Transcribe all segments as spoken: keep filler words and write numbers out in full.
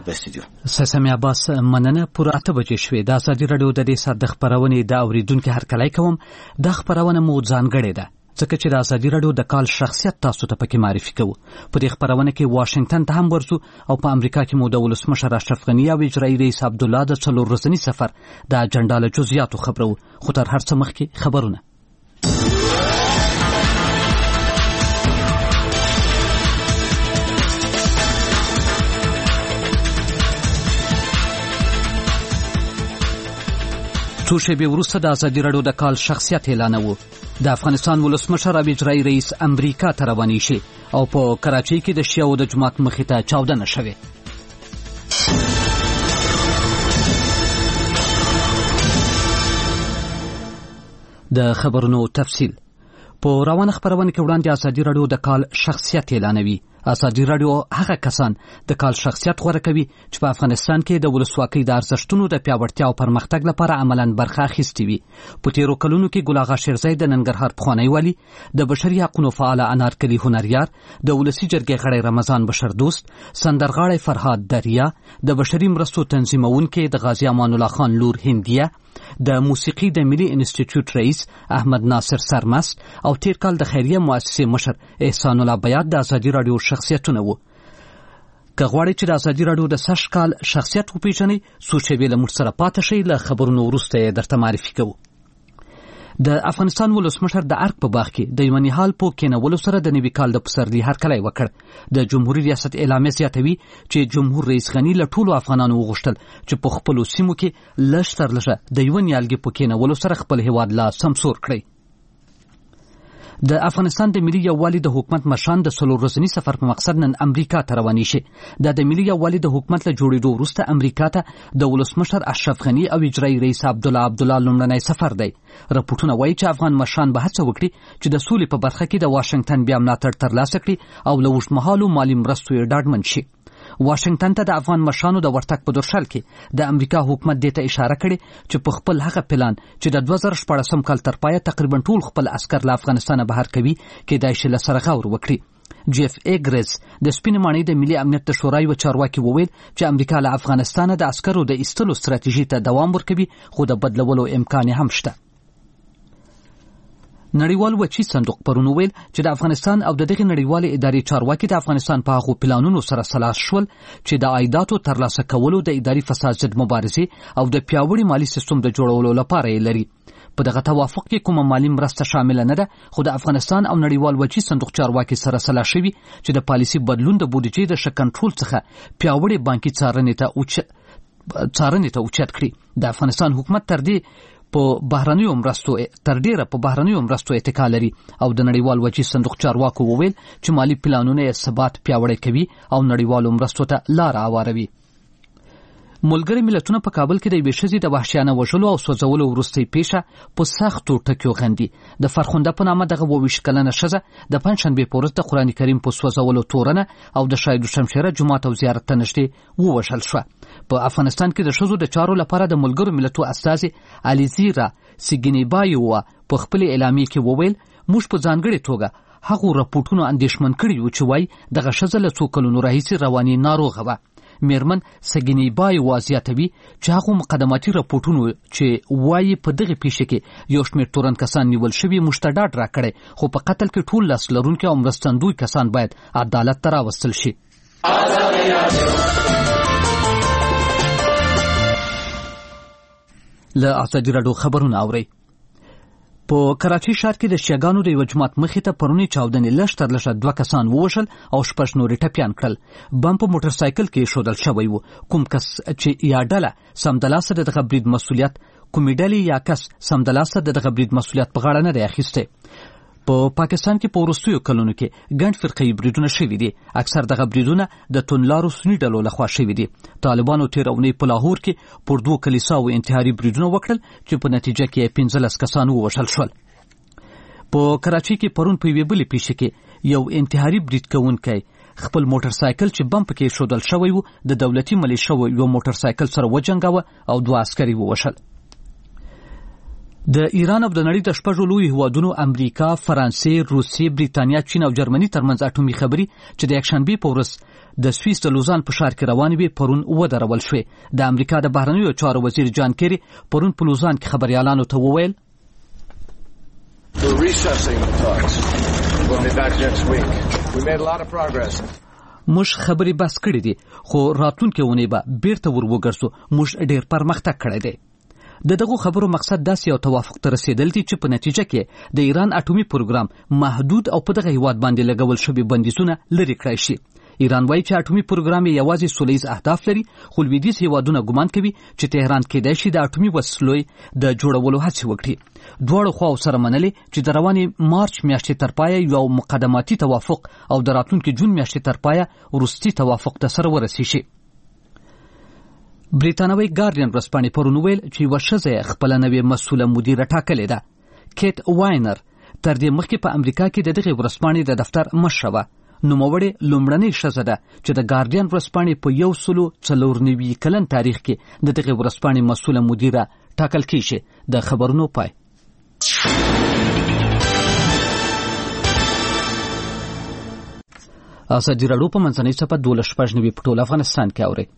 سسمي عباس مننه پر اته بجې شوې. د ازادي رادیو د دې سات د خبرونې د اوریدونکو هرکلی کوم. د خبرونه مو ځانګړې ده ځکه چې د ازادي رادیو د کال شخصیت تاسو ته پکې معرفي کوو. په دې خبرونه کې واشنگټن ته هم ورځو او په امریکا کې مو د ولسمشر اشرف غني او اجرایي رئیس عبدالله د څلور ورځني سفر د اجنډا له جزئیاتو خبرو. خو تر هر څه مخکې خبرونه. څو شېبې وروسته د ازادي رادیو د کال شخصیت اعلانوو. د افغانستان ولسمشر او اجرایي رئیس امریکا ته روانې شي او په کراچۍ کې د شیعو د جماعت مخې ته چاودنه شوې. د خبرونو تفصیل په روانه خبرونه کې وړاندې ازادي رادیو د کال شخصیت اعلانوي. ازادي رادیو هغه کسان د کال شخصیت غوره کوي چې په افغانستان کې د ولسواکۍ د ارزښتونو د پیاوړتیا او پرمختګ لپاره عملاً برخه اخیستې وي. په تیرو کلونو کې ګل اغا شیرزی د ننګرهار پخوانی والي، د بشري حقوقو فعال انارکلي هنریار، د ولسي جرګې غړی رمضان بشردوست، سندرغاړی فرهاد دریا، د بشري مرستو تنظیمونکي د غازی امان الله خان لور هندیه، د موسیقي د ملي انسټیټیوټ رئیس احمد ناصر سرمست او تیر کال د خیریه مؤسسې مشر احسان الله بیات د ازادي رادیو شخصیتونه وو. که غواړئ چې د ازادي رادیو د سږ کال شخصیت وپېژنئ، څو شېبې له موږ سره پاتې شئ. له خبرونو وروسته یې درته معرفي کوو. د افغانستان ولسمشر د ارګ په باغ کې د یو نهال په کېنولو سره د نوي کال د پسرلي هرکلی وکړ. د جمهوریت ریاست اعلامیه زیاتوي چې جمهور رئیس غني له ټولو افغانانو وغوښتل چې په خپلو سیمو کې لږ تر لږه د یو نیالګي په کېنولو سره خپل هېواد لا سمسور کړي. د افغانستان د ملي یووالي د حکومت مشران د څلور ورځني سفر په مقصد نن امریکا ته روانې شي. دا د ملي یووالي د حکومت له جوړېدو وروسته امریکا ته د ولسمشر اشرف غني او اجرایي رئیس عبدالله عبدالله لومړنی سفر دی. راپورټونه وایي چې افغان مشران به هڅه وکړي چې د سولې په برخه کې د واشنګټن بیا ملاتړ ترلاسه کړي او له اوږدمهالو مالي مرستو یې ډاډمن شي. واشنګټن ته د افغان مشرانو د ورتګ په درشل کې د امریکا حکومت دې ته اشاره کړې چې په خپل هغه پلان چې د دوه زره شپاړسم کال تر پایه تقریبا ټول خپل عسکر له افغانستانه بهر کوي کېدای شي له سره غور وکړي. جیف ایګرز د سپینې ماڼۍ د ملي امنیت د شورا یو چارواکي وویل چې امریکا له افغانستانه د عسکرو د ایستلو ستراتیژي ته دوام ورکوي، خو د بدلولو امکان هم شته. نړیوال وچی صندوق پرون ویل چې د افغانستان او د دغه نړیوالې ادارې چارواکي د افغانستان په هغو پلانونو سره سلاس شول چې د عایداتو ترلاسه کولو، د اداري فساد ضد مبارزې او د پیاوړي مالی سیستم د جوړولو لپاره یې لري. په دغه توافق کې کومه مالی مرسته شامل نه ده، خو د افغانستان او نړیوال وچی صندوق چارواکي سره سلا شوي چې د پالیسي بدلون د بودیجې د ښه کنټرول څخه پیاوړي بانکي څارنې ته څارنې ته اوچت کړي. د افغانستان حکومت تر دې په بهرنیو مرستو تر ډیره په بهرنیو مرستو اتکا لري او د نړیوال وچی صندوق چارواکو وویل چې مالی پلانونه یې ثبات پیاوړی کوي او نړیوالو مرستو ته لار هواروي. ملګري ملتونه په کابل کې د یوې ښځې د وحشیانه وژلو او سوځولو وروستۍ پیښه په سختو ټکیو غندي. د فرخنده په نامه دغه اووه ویشت کلنه ښځه د پنجشنبې په ورځ د قرآن کریم په سوځولو تورنه او د شاهد شمشیره جومات او زیارت ته نږدې ووژل شوه. په افغانستان کې د ښځو د چارو لپاره د ملګرو ملتونو استازي الیزیرا سیګینیبایووا په خپل اعلامیه کې وویل موږ په ځانګړې توګه هغو راپورټونو اندېښمن کړي یو چې وایي دغه ښځه له څو کلونو راهیسې رواني ناروغه وه. میرمن سګینیبایووا زیاتوي چې هغو مقدماتي راپورټونو چې وایي په دغه پیښه کې یو شمېر تورن کسان نیول شوي موږ ته ډاډ راکړی، خو په قتل کې ټول لاس لرونکي او مرستندوی کسان باید عدالت ته راوستل شي. له ازادي راډیو خبرونه اورئ. په کراچۍ ښار کې د شیعاګانو د یو جماعت مخې ته پرونی چاودنې لږ تر لږه دوه کسان ووژل او شپږ نور یې ټپیان کړل. بم په موټر سایکل کې ایښودل شوی و. کوم کس چې یا ډله سمدلاسه د دغه برید مسؤلیت کومې ډلې یا کس سمدلاسه د دغه برید مسؤلیت په غاړه نه دی اخیستی. په پاکستان کې په وروستیو کلونو کې ګڼ فرقه‌یي بریدونه شوي دي. اکثر دغه بریدونه د توندلارو سني ډلو لخوا شوي دي. طالبانو تېره اونۍ په لاهور کې پر دوو کلیساو انتحاري بریدونه وکړل چې په نتیجه کې پنځلس کسان ووژل شول. په کراچۍ کې پرون په یوې بلې پیښه کې یو انتحاري برید کوونکی خپل موټر سایکل چې بم پکې ایښودل شوی و د دولتي ملیشو یو موټر سایکل سره وجنګاوه او دوه عسکري ووژل. د ایران او د نړۍ د شپږو لوی هیوادونو امریکا، فرانسې، روسیې، بریتانیا، چین او جرمني ترمنځ اټومي خبري چې د یکشنبه په ورځ د سویس د لوزان په ښار کې روانې وي پرون ودرول شوې. د امریکا د بهرنیو چارو وزیر جان کیری پرون په لوزان کې خبريالانو ته وویل موږ خبرې بس کړې دي خو راتلونکي ونې به بیرته ور وګرځو. موږ ډېر پرمختګ کړی دی. د دغه خبرو مقصد داسې یو توافق ته رسیدل دي چې په نتیجه کې د ایران اټومي پروګرام محدود او په دغه هیواد باندې لګول شوي بندیزونه لرې کړای شي. ایران وایي چې اټومي پروګرام یوازې سولیز اهداف لري، خو لویدیځ هیوادونه ګمان کوي چې تهران کېدای شي د اټومي وسلو د جوړولو هڅې وکړي. دواړو خواو سره منلې چې د روانې مارچ میاشتې تر پایه یو مقدماتي توافق او د راتلونکي جون میاشتې تر پایه وروستي توافق ته سره ورسي شي. بریتانوي ګارډین ورځپاڼې پرون ویل چې یوه ښځه خپله نوې مسؤله مدیره ټاکلې ده. کیت واینر تر دې مخکې په امریکا کې د دغې ورځپاڼې د دفتر مشره وه. نوموړې لومړنۍ ښځه ده چې د ګارډین ورځپاڼې په یو سلو څلور نوي کلن تاریخ کې د دغې ورځپاڼې مسؤله مدیره ټاکل کیږي. د خبرونو پای. ازادي راډیو په منځنۍ صفحه دولس شپږ نوي په ټول افغانستان کې اوري.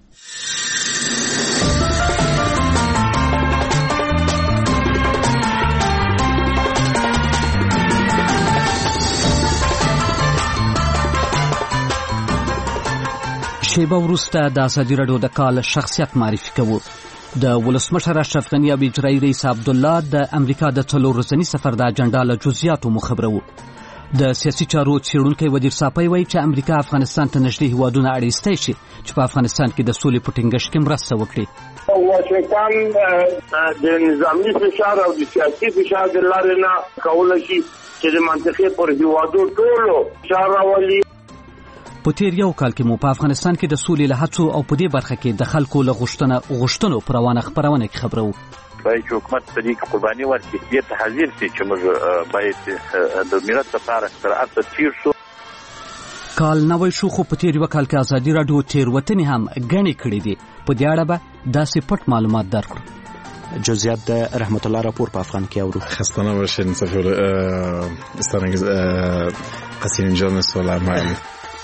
شیبه وروسته د ازادي راډیو د کال شخصیت معرفي کوو. د ولسمشر اشرف غني او اجرایي رئیس عبدالله د امریکا د څلور ورځني سفر د اجنډا له جزئیاتو مو خبرو. د سیاسي چارو څېړونکی ودیر صافی وایي چې امریکا افغانستان ته نږدې هیوادونه اړیستی شي چې په افغانستان کې د سولې په ټینګښت کې مرسته وکړي. واشنګټن د نظامي فشار او د سیاسي فشار د لارې نه کولی شي چې د منطقې پر هیوادو ټولو فشار راولي. په تیر یو کال کې مو په افغانستان کې د سولې له هڅو او په دې برخه کې د خلکو له غوښتنه غوښتنو پر روانه خبرونه کې خبرو. باید چې حکومت په دې کې قرباني ورکړي، دې ته حاضر شي چې موږ باید د ملت لپاره تر هڅه تیر شو. کال نوی شو خو په تیر یو کال کې ازادي راډیو تېروتنې هم ګڼې کړې دي. په دې اړه به داسې پټ معلومات درکړو. جزئیات د رحمت الله راپور په افغان کې اورو. خسته نباشین سفیر استرنگز قصیر جان سلیمانی.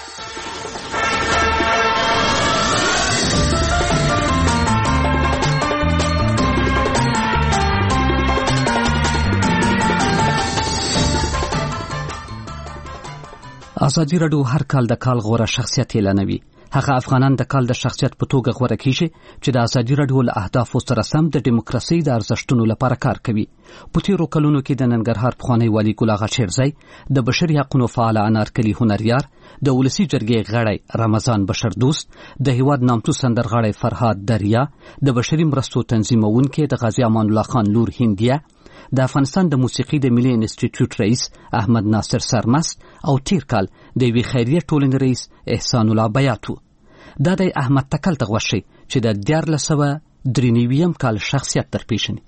ازادي راډیو هر کال د کال غوره شخصیت اعلانوي. هغه افغانان د کال د شخصیت په توګه غوره کیږي چې د ازادي راډیو له اهدافو سره سم د دیموکراسي د ارزښتونو لپاره کار کوي. په تیرو کلونو کې د ننګرهار پخوانی والي ګل اغا شیرزی، د بشري حقوقو فعال انارکلي هنریار، د ولسی جرګې غړی رمضان بشردوست، د هیواد نامتو سندرغاړی فرهاد دریا، د بشري مرستو تنظیمونکي د غازی امان الله خان لور هندیه، د افغانستان د موسیقي د ملي انسټیټیوټ رئیس احمد ناصر سرمست او تیر کال د یوې خیریه ټولنې رئیس احسان الله بیاتو. دا د احمد تکل ته غوښي چې د دیارلس سوه درې نوي کال شخصیت درپېژني.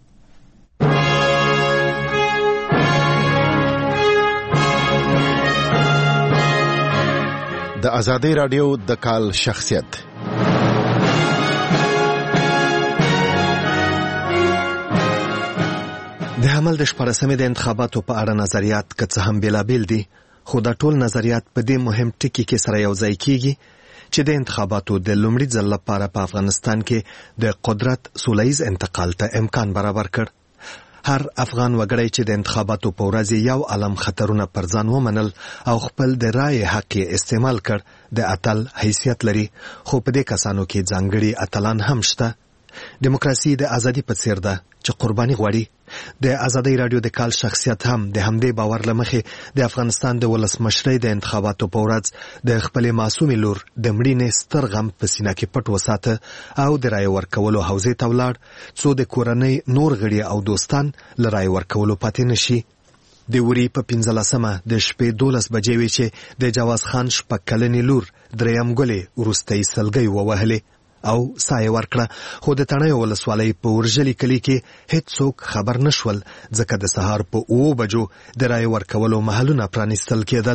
د ازادي راډیو د کال شخصیت. د حمل د شپاړسمې د انتخاباتو په اړه نظریات که څه هم بېلابېل دي، خو دا ټول نظریات په دې مهم ټکي کې سره یو ځای کیږي چې د انتخاباتو د لومړي ځل لپاره په افغانستان کې د قدرت سولهییز انتقال ته امکان برابر کړ. هر افغان وګړی چې د انتخاباتو په ورځ یو عالم خطرونه پر ځان ومنل او خپل د رایې حق استعمال کړ د اتل حیثیت لري، خو په دې کسانو کې ځانګړي اتلان هم شته. دیموکراسي د ازادي په څیر ده چې قرباني غواړي. د ازادي راډیو د کال شخصیت هم د همدې باور لمخې د افغانستان د ولسمشرۍ د انتخاباتو په ورځ د خپل معصومې لور د مړینې ستر غم په سینه کې پټ وساته او د رایې ورکولو حوزې ته ولاړ څو د کورنۍ نور غړي او دوستان له رایې ورکولو پاتې نشي. د وري په پنځلسمه د شپې دولس بجې وې چې د جواز خان شپږ کلنې لور دریم ګلې وروستۍ سلګۍ ووهلې او سایه ورکړه، خو د تڼیو ولسوالۍ په ورژلي کلي کې هیڅوک خبر نشول ځکه د سهار په اوو بجو د رایې ورکولو محلونه پرانیستل کېدل.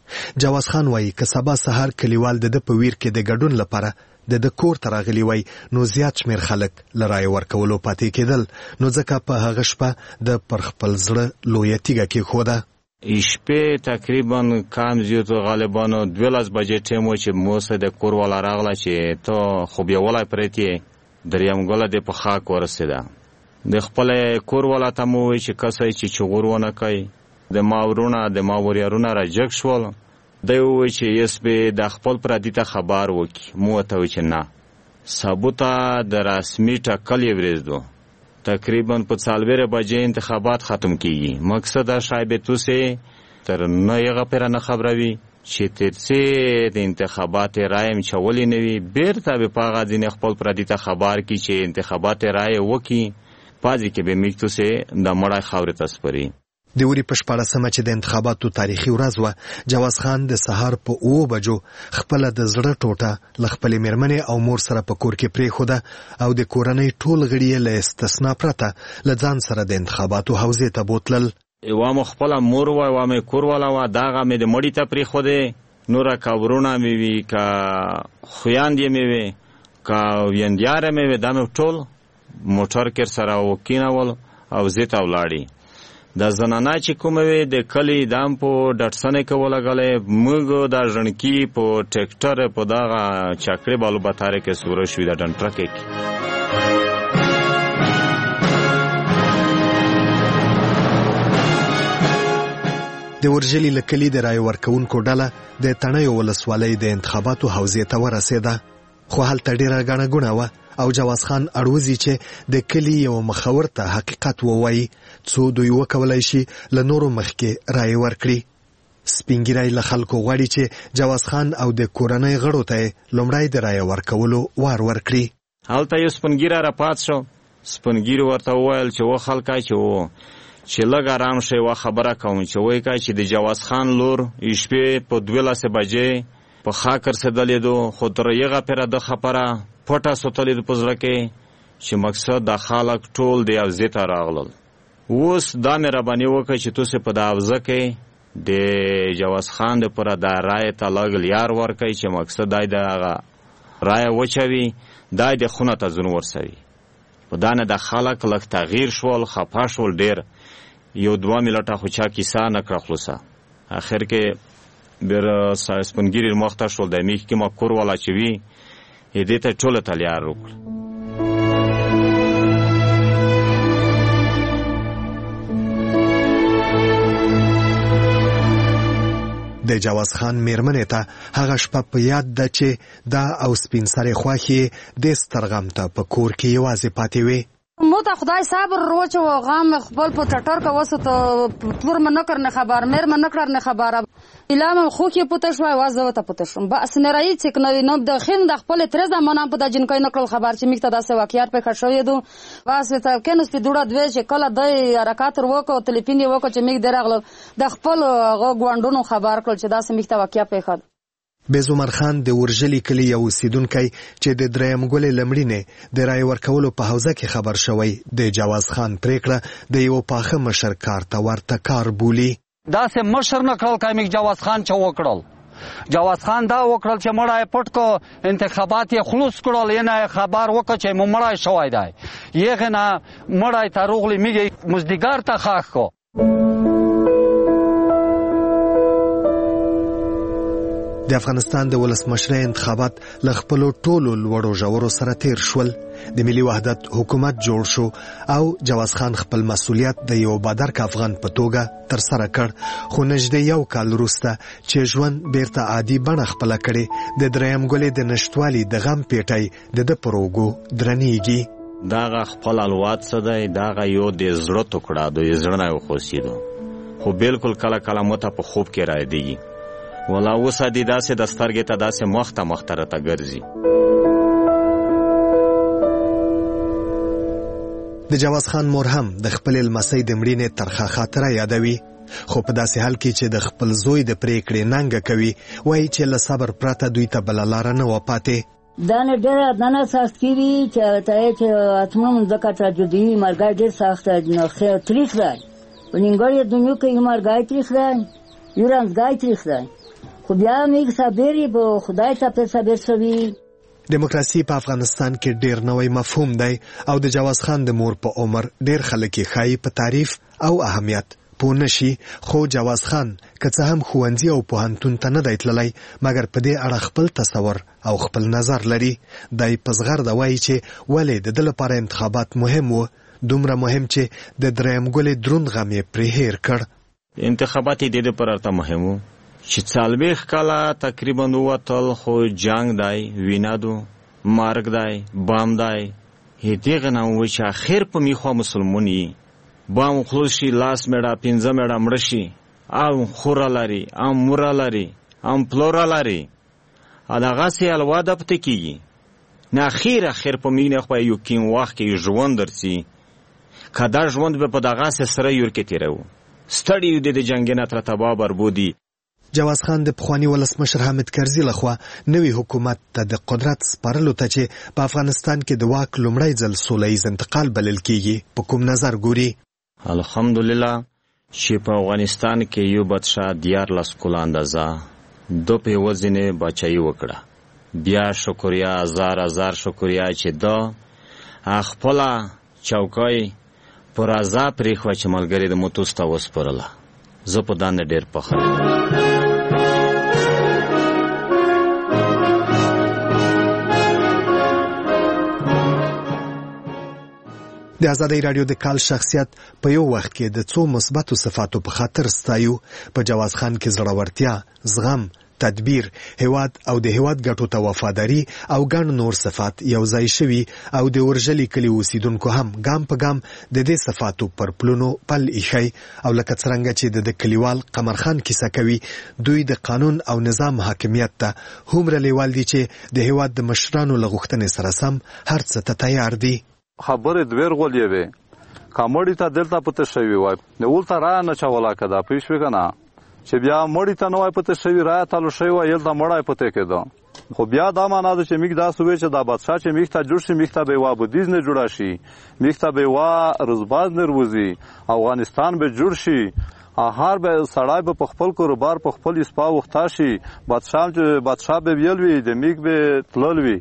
جواز خان وایي که سبا سهار کلیوال د د په ویر کې د ګډون لپاره د د کور ته راغلي وای نو زیات شمیر خلک له رایې ورکولو پاتې کېدل، نو ځکه په هغه شپه د پر خپل زړه لویه تیږه کېښوده. شپې تقریبا کم زیاتو غالبا دولس بجې ټیم و چې موسه د کور والا راغله چې ته خو بیولی پرېت یې دریم ګله دې په خاک ورسېده. د خپل کور والا ته مو ووایي چې کسی چې چغور ونه کوي. د ما ورونه د ما وریارونه راجګ شول. دی ووایي چې یس به د خپل پردي ته خبر وکړي. مو ورته ووایي چې نه، سبو ته د رسمي ټاکلې ورځ ده، تقریبا په څلوېښت بجې انتخابات ختم کیږي. مقصد دا شاید توسې تر نه یغه پر نه خبروي چې تر څه د انتخابات رایم چولې نه وي، بیرته به پاغه ځینې خپل پردي ته خبر کړي چې انتخابات رای وکړي، پازې کې به میږ توسې د مړای خاورې ته سپري. د اوري په شپاړسمه چې د انتخاباتو تاریخي ورځ وه، جواز خان د سهار په اوو بجو خپله د زړه ټوټه له خپلې مېرمنې او مور سره په کور کې پرېښوده او د کورنۍ ټول غړي یې له استثنا پرته له ځان سره د انتخاباتو حوزې ته بوتلل. یوه مو خپله مور وه، یوه مې کور والا وه، دغه مې د مړي ته پرېښودې. نوره که ورونه مې وي، که خویندې مې وي، که ویندیاره مې وي، دا مې ټول موټر کې سره وکېنول او زه ته ولاړې. د زنانه چې کومه وي د کلي دام په ډټسنې کې ولګلې، موږ د ژڼکي په ټریکټر په دغه چاکرې بالو بتارې کې سوره شوي د ډنټرکې کې. د ورژلي له کلي د رایې ورکوونکو ډله د تڼیو ولسوالۍ د انتخاباتو حوزې ته ورسېده، خو هلته ډېره ګڼه ګوڼه وه او جواز خان اړوزي چې د کلي یو مخور ته حقیقت ووایي څو دوی وکولای شي له نورو مخکې رایې ورکړي. سپین ږیری له خلکو غواړي چې جواز خان او د کورنۍ غړو ته لومړی د رایې ورکولو وار ورکړي. هلته یو سپین ږیری راپات شو. سپین ږیري ورته وویل چې و خلکه چې و چې لږ ارام شئ، و خبره کوم چې وایي که چې د جواز خان لور شپې په دولسې بجې په خاک رسېدلې دو، خو تر یغه پره د خبره پټه سوتلې په زړه کې چې مقصد د خلک ټول د حوزې ته راغلل. اوس دا مې راباندې وکړه چې تاسې په د حوزه کې د جواز خان دپاره د رایې ته لږ لیار ورکوئ چې مقصد دی د هغه رایه وچوي، دی د خونه ته ځون ورسوي. په دا نه د خلک لږ تغییر شول، خفه شول ډېر. یو دوه ملټه خو چا کیسه نه کړه خلاصه. اخر کې بیر سپین ږیري مخ ته شول، د محکمه کور والا چې وي دې ته ټوله ته لیار وکړه. د جواز خان مېرمنې ته هغه شپه په یاد ده چې دا او سپین سرې خوښې د سترغم ته په کور کې یوازې پاتې وې. مو ته خدای صبر روچ و غم خپل په ټټر کا وسو ته پلور من نکر نه خبر مېر من نکر نه خبره الهام خو کې پته شو وازه ته پته شو بس نه راځي چې کنه نو د خین د خپل تر زمانه په د جنکای نکړل خبر چې میکته داسې واقعیت په خښوي دو واسه ته کینو سپی دوړه دوی چې کله د حرکت وکړو تلیفون یې وکړو چې میک درغله د خپل غوندونو خبر کړل چې داسې میکته واقعیت په خد. بیز عمر خان د ورژلي کلي یو اوسیدونکی چې د دریم ګولې لمړینې د رای ورکولو په حوزه کې خبر شوی د جواز خان پریکړه د یو پاخه مشر کار ته ورته کار بولی. داسې مشر نه کړل کامیک جواز خان چې وکړل. جواز خان دا وکړل چې مړای پټ کو انتخابات یې خلوص کړل، نه خبر وکړ چې مړای شوی دی، یغه نه مړای ته روغلی میږي مزدګار ته خاخ کو. د افغانستان د ولسمشرۍ انتخابات له خپلو ټولو لوړو ژورو سره تیر شول. د ملي وحدت حکومت جوړ شو او جواز خان خپل مسؤلیت د یو بادرک افغان په توګه ترسره کړ، خو نږدې یو کال وروسته چې ژوند بیرته عادي بڼه خپله کړې، د دریم ګولې د نشتوالي د غم پیټی د ده پر اوږو درنیږي. دغه خپل الواد څه دی، دغه یو د زړه ټوکړه د زړه نه وخوځېدو، خو بالکل کله کله ماته په خوب کې رایادېږي. ولا اوسه دې داسې د سترګې ته داسې مخ ته مخ ته راته ګرځي. د جواز خان مور هم د خپل لمسۍ د مړینې ترخه خاطره یادوي، خو په داسې حال کې چې د خپل زوی د پریکړې ننګه کوي، وایي چې له صبر پرته دوی ته بله لاره نه وه پاتې. دا نه ډېره دنه سخت کېږي چې ته یې چې اتمم ځکه تراجدي مرګی ډېر سخت تریخ دی. په نیمګړې دنیا کې مرګی تریخ دی، یو رنځګی تریخ دی. خو بیا موږ صابر یې په خدای ته پرې صابر شوي. دیموکراسي په افغانستان کې ډیر نوی مفهوم دی او د جواز خان د مور په عمر ډیر خلک یې ښایي په تعریف او اهمیت پوه نشي. خو جواز خان که څه هم ښوونځي او پوهنتون ته نه دی تللی مګر په دې اړه خپل تصور او خپل نظر لري. دی په زغرده وایي چې ولې د ده لپاره انتخابات مهم و، دومره مهم چې د دریم ګلې دروند غم یې پرې هیر کړ. انتخابات یې د ده پر ارته مهم و چې څلوېښت کاله تقریبا ووتل خو جنگ دی، وینه دو، مرګ دی، بام دی. هغې نه ووایي چې اخر په میخوا مسلمون یي، بام خلوص شي، لاس میړه پنځه میړه مړه شي، ام خوره لري، ام موره لري، ام پلوره لري، دغسې الوا ده پته کېږي. نه اخر اخر په مینه خو یو کیم وخت کې ژوند درسي، که دا ژوند به په دغسې سره یور کې تېروو. ستړي یو د جنګ نه تر تباه بربودي. جواز خان د پخواني ولسمشر حامد کرزي لخوا نوي حکومت ته د قدرت سپارلو ته چې په افغانستان کې د واک لومړی ځل سوله ییز انتقال بلل کېږي په کوم نظر ګوري؟ الحمدلله چې په افغانستان کې یو بادشاه دیارلس کاله اندازه دو په یوه ځینې باچایي وکړه. بیا شکریا هزار هزار شکریا چې دا خپله چوکۍ پر رضا پرېښوه چې ملګري د موتوس ته وسپارله. زه په دا نه ډېر فخر یم. د ازادۍ راډیو د کال شخصیت په یو وخت کې د څو مثبتو صفاتو په خاطر ستایو. په جواز خان کې زړورتیا، زغم، تدبیر، هیواد او د هیواد ګټو ته وفاداري او ګڼ نور صفات یو ځای شوي او د ورژلي کلي اوسیدونکو هم ګام په ګام د دې صفاتو پر پلونو پل ایښی. او لکه څرنګه چې د کلیوال قمر خان کیسه کوي، دوی د قانون او نظام حاکمیت ته هومره لیوال دي چې د هیواد د مشرانو له غوښتنې سره سم هر څه ته تیار دي. خبرې دویر غولې وې کمړی ته دلته پته شوي وای نه ولته را نه چولا کده پوه شوې که نه چې بیا مړی ته نه وای پته شوي رایه تالو شوی وای یلته مړی پته کېده. خو بیا دا معنا ده چې میږ داسې ووایي چې دا بادشاه چې میږ ته جوړ شي میږ ته به یوه بودیز نه جوړه شي، میږ ته به یوه رزباز نه روزي، افغانستان به جوړ شي، هر به سړی به په خپل کاروبار په خپل اسپا وخته شي، بادشاه به ویل وي د میږ به تلل وي.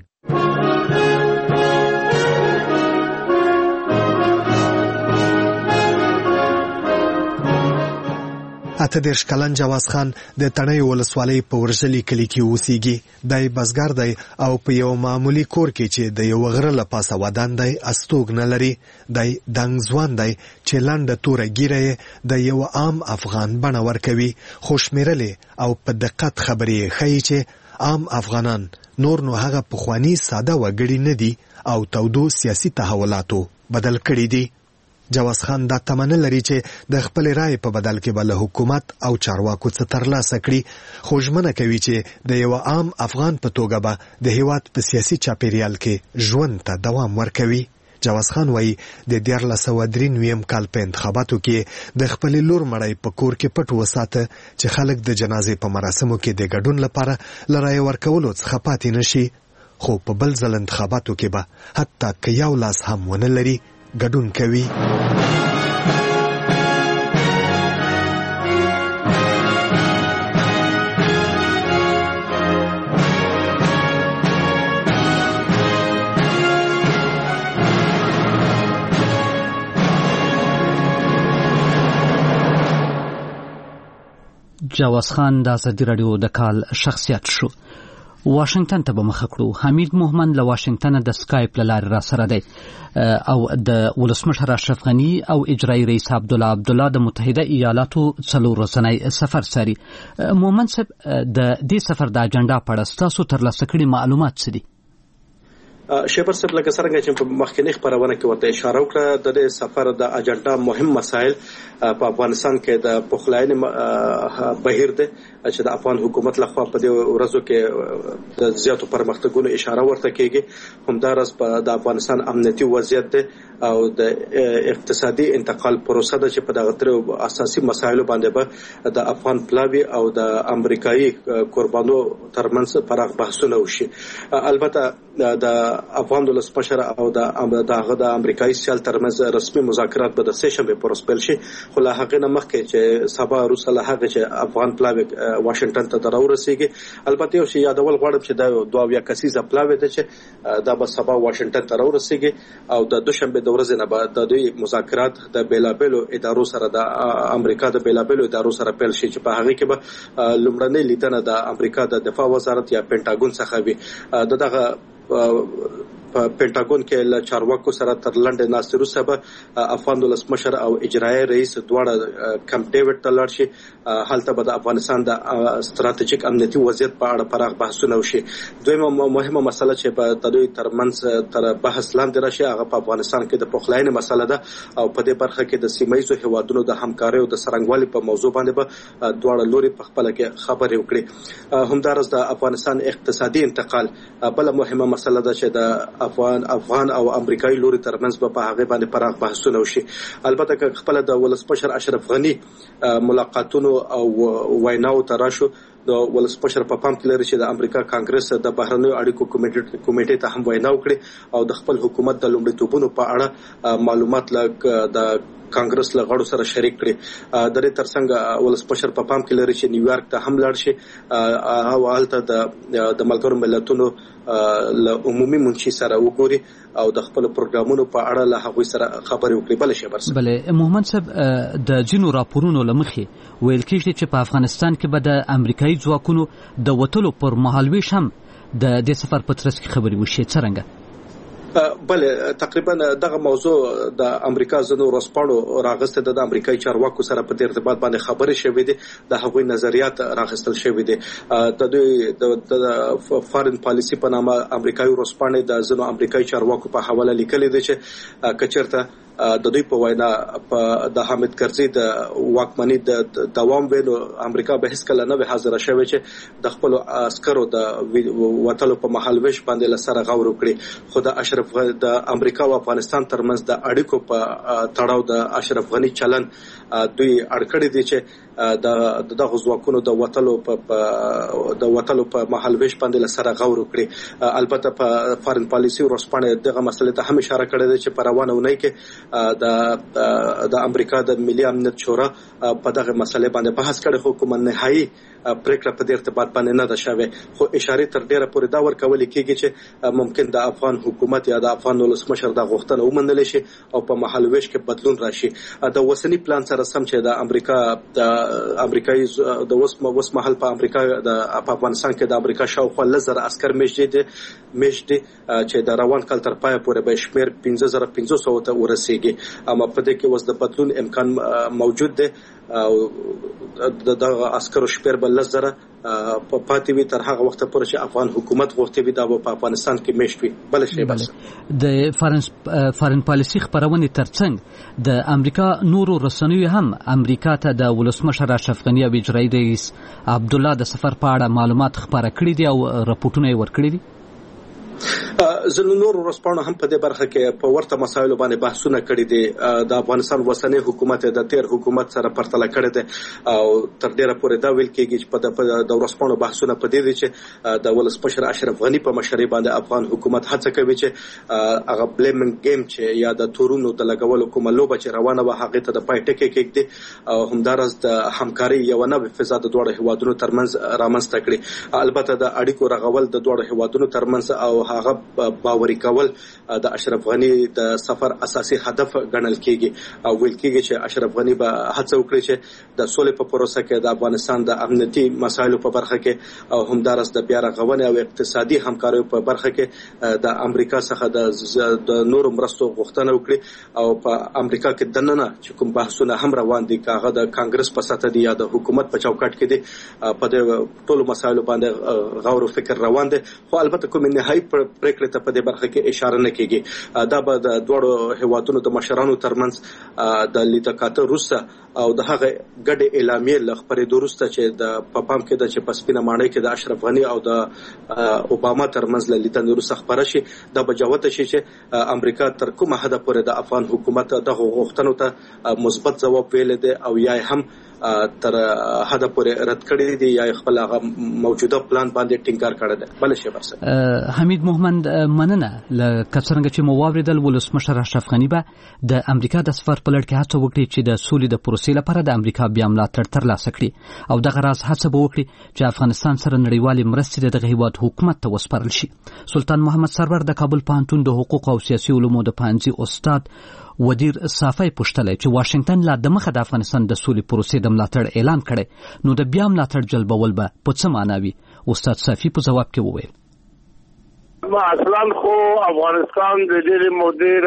اته دېرش کلن جواز خان د تڼیو ولسوالۍ په ورژلي کلي کې اوسېږي. دی بزګر دی او په یو معمولي کور کې چې د یو غره له پاسه ودان دی استوګ نه لري. دی دنګ ځوان دی چې لنډه توره ږیره یې د یو عام افغان بڼه ورکوي. خو شمېرلې او په دقت خبرې یې ښیي چې عام افغانان نور نو هغه پخواني ساده وګړي نه دي او تودو سیاسي تحولاتو بدل کړي دي. جواز خان دا تمنه لري چې د خپل رای په بدل کې به له حکومت او چارواکو څه ترلاسه کړي، خو ژمنه کوي چې د یو عام افغان په توګه به د هیواد په سیاسي چاپیریال کې ژوند ته دوام ورکوي. جواز خان وایي د دیارلس سوه درې نویم کال په انتخاباتو کې د خپلې لور مړی په کور کې پټ وساته چې خلک د جنازې په مراسمو کې د ګډون لپاره له رای ورکولو څخه پاتې نشي. خو په بل ځل انتخاباتو کې به حتی که یو لاس هم ونه لري ګډون کوي. جواز خان د ازادي راډیو د کال شخصیت شو. واشنگټن ته به مخه کړو. حمید مومند له واشنگټن د سکایپ له لارې را سره دی او د ولسمشر اشرف غني او اجرایي رئیس عبدالله عبدالله د متحده ایالاتو څلور ورځنی سفر ساري. مومند صاحب د دې سفر د اجنډا په اړه ستاسو ترلاسه کړي معلومات څه دي؟ شیبر صاحب لکه څرنګه چې په مخکینی خبرونه کې ورته اشاره وکړه د دې سفر د اجنډا مهم مسایل په افغانستان کې د پخلاینې بهیر دی چې د افغان حکومت لخوا په دې ورځو کې د زیاتو پرمختګونو اشاره ورته کېږي. همداراز په د افغانستان امنیتي وضعیت دی او د اقتصادي انتقال پروسه ده چې په دغه درو اساسي مسایلو باندې به د افغان پلاوی او د امریکایي قربانو ترمنځ پراخ بحثونه وشي. البته د افغان ولسمشر او د دغه د امریکایي سیال ترمنځ رسمي مذاکرات به د سه شنبه پر ورځ پیل شي، خو لا هغه نه مخکې چې سبا وروسته له هغه چې افغان پلاوی واشنگټن ته راورسیږي. البته یو شی یادول غواړم چې دا دوه اویا کسیزه پلاوی ده چې دا به سبا واشنگټن ته راورسیږي او د دوشنبه د ورځې نه به د دوی مذاکرات د بیلابیلو ادارو سره د امریکا د بیلابیلو ادارو سره پیل شي چې په هغه کې به لومړنۍ لیدنه د امریکا د دفاع وزارت یا پینټاګون څخه وي. د دغه په پینټاګون کې له چارواکو سره تر لنډه ناستې وروسته به افغان ولسمشر او اجرایي رئیس دواړه کمپ ډیوډ ته لاړ شي. هلته به د افغانستان د ستراتیژیک امنیتي وضعیت په اړه پراخ بحثونه وشي. دویمه مهمه مسله چې په د دوی ترمنځ تر بحث لاندې راشي هغه په افغانستان کې د پخلاینې مسله ده او په دې برخه کې د سیمه ییزو هیوادونو د همکارۍ او د څرنګوالي په موضوع باندې به دواړه لوري په خپل کې خبرې وکړي. همدارس د افغانستان اقتصادي انتقال بل مهمه مسله ده چې د افغان افغان او امریکایي لوري ترمنځ په هغه باندې پراخ بحثونه وشي. البته که خپل د ولسمشر اشرف غنی ملاقاتونو او ویناو تراشو د ولسمشر په پام کې لري چې د امریکا کانګرس د بهرنیو اړیکو کمیټې کمیټې ته هم وینا وکړي او د خپل حکومت د لومړیتوبونو په اړه معلومات لږ د کانګرس له غړو سره شریک کړي. د دې ترڅنګ ولسمشر په پام کې لري چې نیویارک ته هم لاړ شي او هلته د د ملګرو ملتونو له عمومي منشي سره وګوري او د خپل پروګرامونو په اړه له هغوی سره خبرې وکړي. بل شي برس بلې محمد صاحب د جنو راپورونو لمخې ویل کېږي چې په افغانستان کې به د امریکایي ځواکونو د وټلو پر مهالويش هم د دې سفر په ترڅ کې خبرې وشي. څنګه؟ بله تقریبا دغه موضوع د امریکا زنو رسپاړو راغسته د امریکایي چارواکو سره په دې ارتباط باندې خبرې شوې دي، د هغوی نظریات راغستل شوې دي. د دوی د فارن پالیسی په نامه امریکایي رسپاڼې د زنو امریکایي چارواکو په حواله لیکلي دي چې کچرته د دوی په وینا په د حامد کرزي د واکمنۍ د دوام وینو امریکا به هیڅ کله نه به حاضر شوي چې د خپل عسکرو د وټلو په مهالويش باندې لسره غور وکړي. خو د اشرف د امریکا او افغانستان ترمنځ د اړیکو په تړاو د اشرف غنی چلن دوی اړکړې دي چې د دغه ځواکونو د وټلو په د وټلو په مهالويش باندې لسره غور وکړي. البته په فارن پالیسی ورسپانې دغه مسلې ته هم اشاره کړې ده چې په روانه ونی کې د د امریکا د ملي امنیت شورا په دغه مسلې باندې بحث کړي، خو کوم نهایي پریکړه په دې ارتباط باندې نه ده شوې. خو اشاره تر ډیره پورې دا ورکول کېږي چې ممکن د افغان حکومت یا د افغان ولسمشر د غوښتنه ومنل شي او په مهالويش کې بدلون راشي. د وسنی پلان سره سم چې د امریکا د امریکایي د وسمه وسمه حل په امریکا د افغانستان کې د امریکا شاوخوا لزر عسكر میشته میشته چې د روان کال تر پای پورې به شمیر پنځه زره پنځه سوه ته ورسیږي. اما په دې کې وس د بدلون امکان موجود دی او د عسکرو شمیر بل لزر په پاتې وي تر هغه وخت پورې چې افغان حکومت غوښتي وي دا په افغانستان کې میشت وي. بل شي بس د فارن فارن پالیسی خبرونه ترڅنګ د امریکا نورو رسنیو هم امریکا ته د ولسمشر اشرف غنی او اجرایي رئیس عبد الله د سفر په اړه معلومات خبره کړي دي او راپورټونه یې ورکړي دي. زنو نور ورسپانو هم په دې برخه کې په ورته مسایلو باندې بحثونه کړي دي. د افغانستان وسنی حکومت د تیر حکومت سره پرتله کړي دي او تر ډیره پورې دا ویل کېږي چې په د ورسپانو بحثونه په دې دي چې د ولسمشر اشرف غنی په مشرۍ باندې افغان حکومت هڅه کوي چې هغه بلیمینګ گیم چې یا د تورونو د لګولو کومه لوبه چې روانه وه هغه ته د پای ټکی کېږدي او همدارس د همکارۍ یو نوې فضا د دوه هیوادونو ترمنځ رامنځته کړي. البته د اړیکو رغول د دوه هیوادونو ترمنځ او هغه باوري کول د اشرف غنی د سفر اساسي هدف ګڼل کېږي او ویل کېږي چې اشرف غنی به هڅه وکړي چې د سولې په پروسه کې د افغانستان د امنیتي مسایلو په برخه کې او همدارس د بیا رغونې او اقتصادي همکاریو په برخه کې د امریکا څخه د نورو مرستو غوښتنه وکړي او په امریکا کې دننه چې کوم بحثونه هم روان دي کاغه د کانګرس په سطح دی یا د حکومت په چوکاټ کې دي په دې ټولو مسایلو باندې غور او فکر روان دي. خو البته کوم نهایي پریکړه ته په دې برخه کې اشاره نه کېږي. دا به د دوړو هیوادونو د مشرانو ترمنځ د لیدکاته روسه او د هغه ګډ اعلامیه لخبرې دوروسته چې د پپام کې د چې پسپینه ماڼۍ کې د اشرف غنی او د اوباما ترمنځ لیدنې روسه خبره شي دا بجاوته شي چې امریکا تر کومه حد پورې د افغان حکومت دغه غوښتنو ته مثبت ځواب ویل دي او یا هم تر حد پورې رد کړی دي یا خپل هغه موجوده پلان باندې ټینګار کړی دی. بل شي برسه حمید محمد مننه ل کڅرنګ چې مو واوریدل ولسمشر اشرف غنی به د امریکا د سفر په لړ کې هڅه وکړي چې د سولې د پروسې لپاره د امریکا بیا ملاتړ ترلاسه کړي او دغه راز هڅه به وکړي چې افغانستان سره نړیوالې مرستې دغه هیواد حکومت ته وسپارل شي. سلطان محمد سرور د کابل پوهنتون د حقوق او سیاسي علومو د پوهنځي استاد ودیر صافی پوښتلی چې واشنگټن لا د مخه د افغانستان د سولې پروسې د ملاتړ اعلان کړي نو د بیا ملاتړ جلبول به په څه معنا وي؟ استاد صافی په ځواب کې وویل اصلا خو افغانستان د ډېرې مودې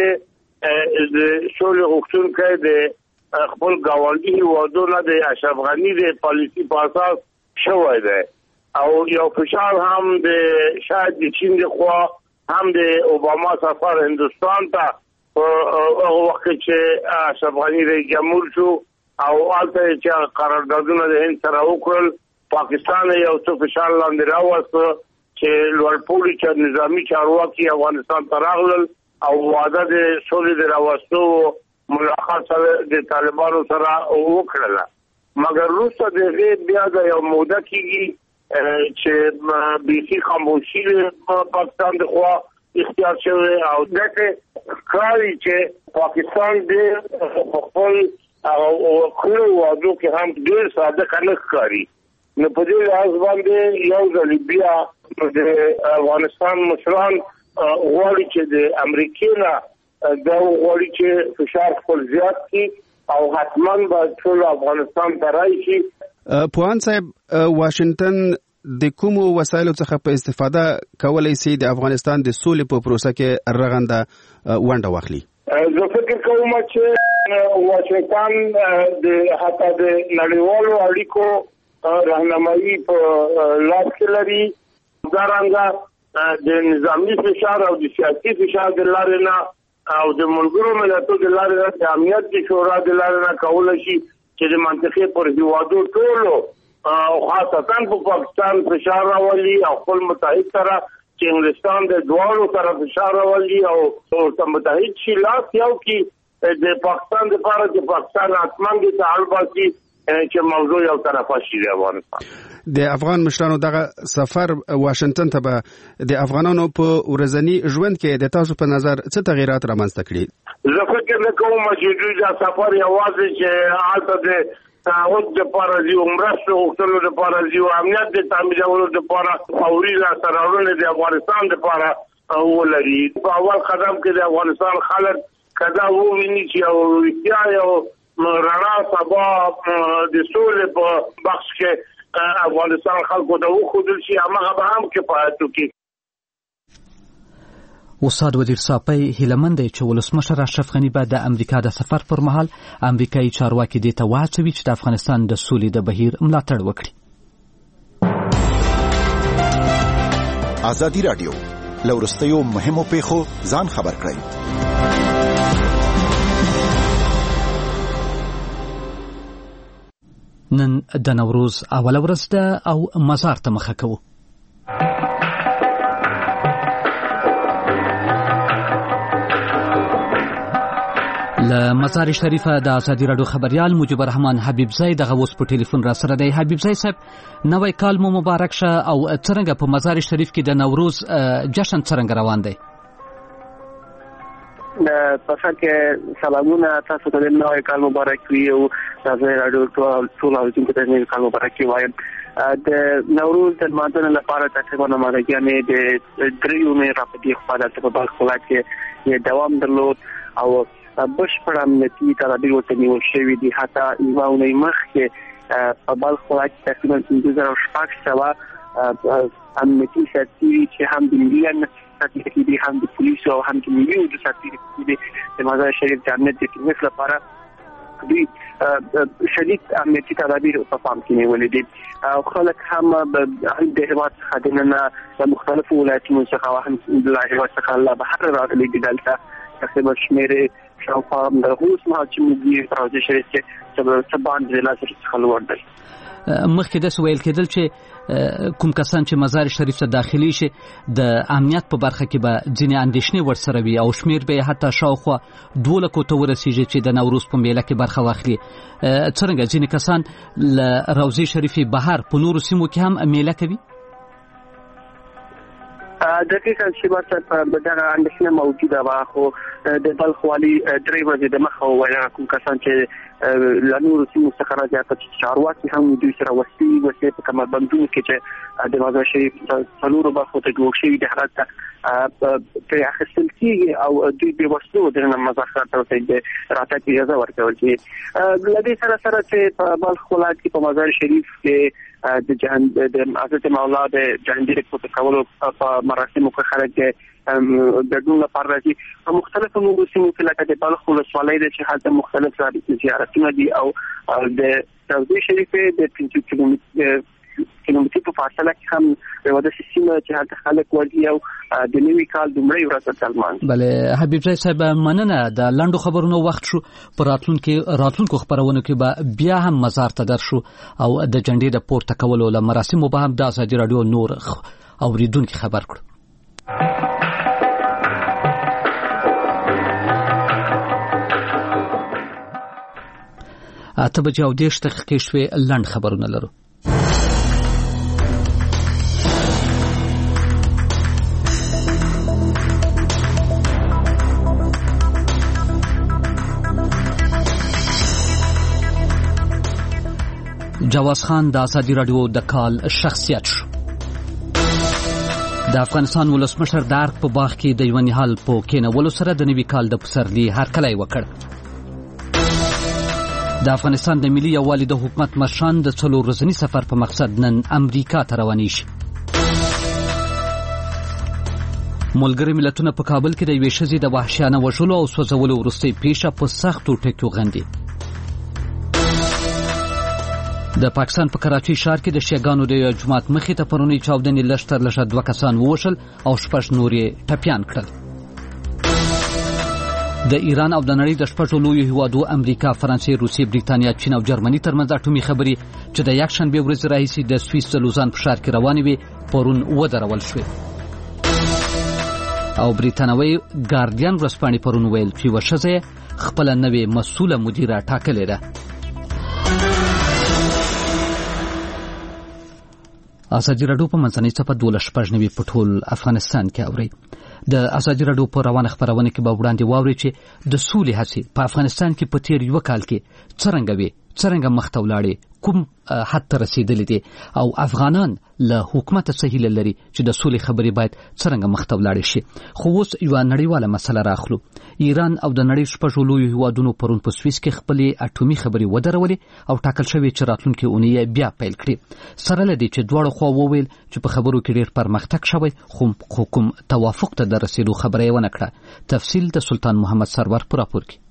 راهیسې د سولې غوښتونکی د خپل ګاونډي هیوادونو د اشرف غني د پالیسي په اساس شوی دی او یو فشار هم د شاید د چین د خوا هم د اوباما سفر هندوستان ته هغه وخت چې اشرف غني رئیس جمهور شو او هلته چې قراردادونه د هند سره وکړل پاکستان یو څه فشار لاندې راوست چې لوړپوړي چې نظامی چارواکي افغانستان ته راغلل او وعده د سولې د راوستو ملاقات سره د طالبانو سره وکړله مګر وروسته د دې بیا د یو موده کېږي چې بیخي خاموشي پاکستان د خوا اختیار شوی او دغه کاری چې پاکستان د خپل او کړو وادو کې هم ډېر صادق نه ښکاري نو په دې لحاظ باندې یو ځل بیا د افغانستان مشران غواړي چې د امریکا نه دا غواړي چې فشار خپل زیات کړي او حتما به ټول افغانستان ته راشي. پوهان صاحب واشنگټن د کومو وسایلو څخه په استفاده کولای شي د افغانستان د سولې په پروسه کې رغنده ونډه واخلي؟ زه فکر کوم چې واشنگټن د حتی د نړیوالو اړیکو راهنمایي په لاس کې لري دا رنګه د نظامی فشار او د سیاسي فشار د لارې نه او د ملګرو ملتونو د لارې نه د امنیت د شورا د لارې نه کولای شي چې د منطقې پر هیوادو ټولو او خاصتا په پاکستان فشار راولي او خپل متحد سره چې انګلستان د دوالو سره فشار راولي او ورته متحد شي لاس یو کې د پاکستان لپاره چې پاکستان اتمنګ ته حل باسي چې موضوع یو طرفه شي د افغانستان. د افغان مشرانو دغه سفر واشنگټن ته به د افغانانو په ورځني ژوند کې د تاسو په نظر څه تغیرات رامنځته کړي؟ زه فکر نه کوم چې دوی دا سفر یوازې چې هلته د تعهد د لپاره دی مرستو غوښتلو د لپاره دی امنیت د تامینولو د لپاره فوري لاسته د افغانستان د لپاره ولري. په اول قدم کې د افغانستان خلک کدا وویني چې او رښتیا یو رڼا سبا د سولې په بخش کې افغانستان خلکو ته وښودل شي هغه به هم کفایت وکړي. استاد ودیر صافی هیلمند دی چې ولسمشر اشرف غنی به د امریکا د سفر پر مهال امریکایي چارواکي دې ته وهڅوي چې د افغانستان د سولې د بهیر ملاتړ وکړي. ازادي راډیو له وروستیو مهمو پیښو ځان خبر کړی. نن د نوروز اوله ورځ ده او مزار ته مخه کوو. له مزار شریفه د ازادي راډیو خبريال مجيب الرحمن حبیب زئی دغه اوس په ټلیفون را سره دی. حبیب زئی صاحب نوې کال مو مبارک شه او څنګه په مزار شریف کې د نوروز جشن څنګه روان دی؟ د پسکه سلامونه تاسو ته د نوې کال مبارک وي او د ازادي راډیو ټول اوریدونکو ته نوې کال مبارک وایم. د نوروز د مانځنې لپاره تقریبا مارګیانې د دریو مې راپدې خپل په بلخ ولایت کې دوام درلود او بشپړ امنیتي تدابیر ورته نیول شوي دي. حتی یوه اونۍ مخکې په بلخ ولایت کې تقریبا پنځه زره شپږ سوه امنیتي سرتیري چې هم د ملي امنیت سرتیري دي هم د پولیسو او هم د ملي اردو سرتیري دي د مزار شریف د امنیت د ټینګښت لپاره دوی شدید امنیتي تدابیر په پام کې نیولي دي. خلک هم د هېواد څخه دننه د مختلفو ولایتونو څخه او هم د هېواد څخه له بهر راغلي دي دلته تقریبا شمیر شاوخوا د اوس مهال چې موږ راځي شریف کې څه باندې لا څه خلور دی مخکې د سویل کېدل چې کوم کسان چې مزار شریف ته داخلي شي د امنیت په برخه کې به ځینې اندېښنې ورسره وي او شمیر به حتی شاوخوا دوه لکو ته ورسیږي چې د نوروز په میله کې برخه واخلي. څرنګه ځینې کسان له روضې شریفې بهر په نورو سیمو کې هم میله کوي؟ دقیقاً شیبا صاحب دغه اندېښنه موجوده وه، خو د بلخ والي درې ورځې د مخه وویل کوم کسان چې له نورو سیمو څخه راځي هغه چارواکي هم دوی سره وسلې وسلې په کمربندونو کې چې د مزار شریف څلورو برخو ته جوړ شوي دي هغه ته پرې اخیستل کېږي او دوی بې وسلو دننه مزار ښار ته د راتګ اجازه ورکول کېږي. له دې سره سره چې په بلخ ولایت کې په مزار شریف کې د جهان د حضرت مولا د جهانګیر پورته کولو په مراسمو کې خلک د ګډون لپاره راځي. په مختلفو موسمو کې لکه د بلخ ولسوالۍ د چې هلته مختلف زیارتونه دي او د روضې شریفې د پنځه کیلومتر کیلومتر په فاصله کې هم یو داسې سیمه چې هلته خلک ورځي او د نوي کال دومره ورځ ته لمانځي. بله حبیب جای صاحب مننه. د لنډو خبرونو وخت شو، په راتلونکي راتلونکو خبرونو کې به بیا هم مزار ته درشو او د جنډې د پورته کولو له مراسمو به هم د ازادي راډیو نور اوریدونکو خبر کړو. اته بجې او دېرش دقیقې شوې. لنډ خبرونه لرو. جواز خان د ازادي راډیو د کال شخصیت شو. د افغانستان ولسمشر د ارګ په باغ کې د یو نهال په کېنولو سره د نوي کال د پسرلي هرکلی وکړ. د افغانستان د ملي یووالي د حکومت مشران د څلور ورځني سفر په مقصد نن امریکا ته روانې شي. ملګري ملتونه په کابل کې د یوې ښځې د وحشیانه وژلو او سوځولو وروستۍ پیښه په سختو ټکیو غندي. د پاکستان په کراچۍ ښار کې د شیعاګانو د جماعت مخې ته پرونی چاودنې لږ تر لږه دوه کسان ووژل او شپږ نور یې ټپیان کړل. د ایران او د نړۍ د شپږو لویو هیوادو امریکا، فرانسې، روسیې، بریتانیا، چین او جرمني ترمنځ اټومي خبرې چې د یکشنبې ورځې راهیسې د سویس د لوزان په ښار کې روانې وې پرون ودرول شوې. او بریتانوي ګارډین ورځپاڼې پرون ویل چې یوه ښځه خپله نوې مسؤله مدیره ټاکلې ده. ازادي راډیو په منځنۍ څپه دولس شپږ نوي په ټول افغانستان کې اوري. د ازادي راډیو په روانه خبرونه کې به وړاندې واوري چې د سولې هڅې په افغانستان کې په تیر یو کال کې څرنګه وي، څرنګه مخته ولاړې، کوم حد ته رسیدلې دي او افغانان له حکومت څخه هیله لري چې د سولې خبرې باید څرنګه مخته ولاړې شي. خو اوس یو نړیواله مسله راخلو. ایران او د نړۍ شپږو لویو هیوادونو پرون په سویس کې خپلې اټومي خبرې ودرولې او ټاکل شوې چې راتلونکي اونۍ بیا پیل کړي. سره له دې چې دواړو خوا وویل چې په خبرو کې ډېر پرمختګ شوی، خو حکوم توافق ته د رسیدو خبره یې ونه کړه. تفصیل د سلطان محمد سرور په راپور کې.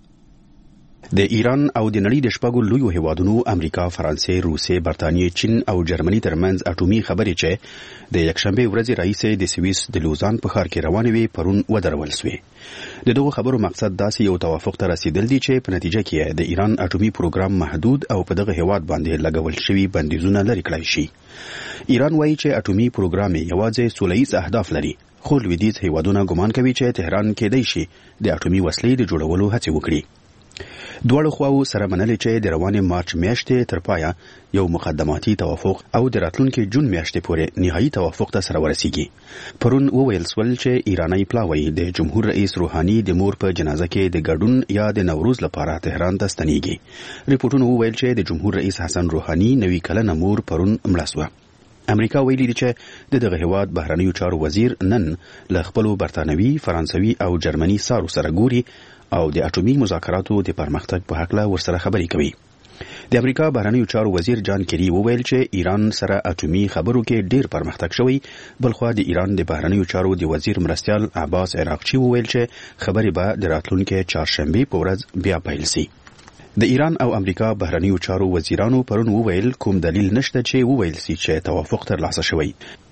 د ایران او د نړۍ د شپږو لویو هیوادونو امریکا، فرانسې، روسیې، برتانیې، چین او جرمني ترمنځ اټومي خبرې چې د یکشنبې ورځې راهیسې د سویس د لوزان په ښار کې روانې وې پرون ودرول شوې. د دغو خبرو مقصد داسې یو توافق ته رسیدل دي چې په نتیجه کې د ایران اټومي پروګرام محدود او په دغه هیواد باندې لګول شوي بندیزونه لرې کړای شي. ایران وایي چې اټومي پروګرام یوازې سولهییز اهداف لري، خو لویدیځ هیوادونه ګمان کوي چې تهران کېدای شي د اټومي وسلې د جوړولو هڅې وکړي. دواړو خواو سره منلې چې د روانې مارچ میاشتې تر پایه یو مقدماتي توافق او د راتلونکي جون میاشتې پورې نهایي توافق ته سره ورسیږي. پرون وویل سول چې ایرانی پلاوی د جمهور رئیس روحاني د مور په جنازه کې د ګډون یا د نوروز لپاره تهران ته ستنیږي. ریپورتونه وویل چې د جمهور رئیس حسن روحاني نوي کلنه مور پرون مړه شوه. امریکا ویلي دي چې د دغه هیواد بهرنیو چارو وزیر نن له خپلو برتانوي، فرانسوي او جرمني سارو سره ګوري او د اټومي مذاکراتو د پرمختګ په حق له ورسره خبرې کوي. د امریکا بهرنیو چارو وزیر جان کیری وویل چې ایران سره اټومي خبرو کې ډیر پرمختګ شوی. بلخو د ایران د بهرنیو چارو د وزیر مرستیال عباس عراقچی وویل چې خبرې به د راتلونکي چهارشنبه په ورځ بیا پیل شي. د ایران او امریکا بهرنیو چارو وزیرانو پرون وویل کوم دلیل نشته چې وویل سي چې توافق ترلاسه شوی.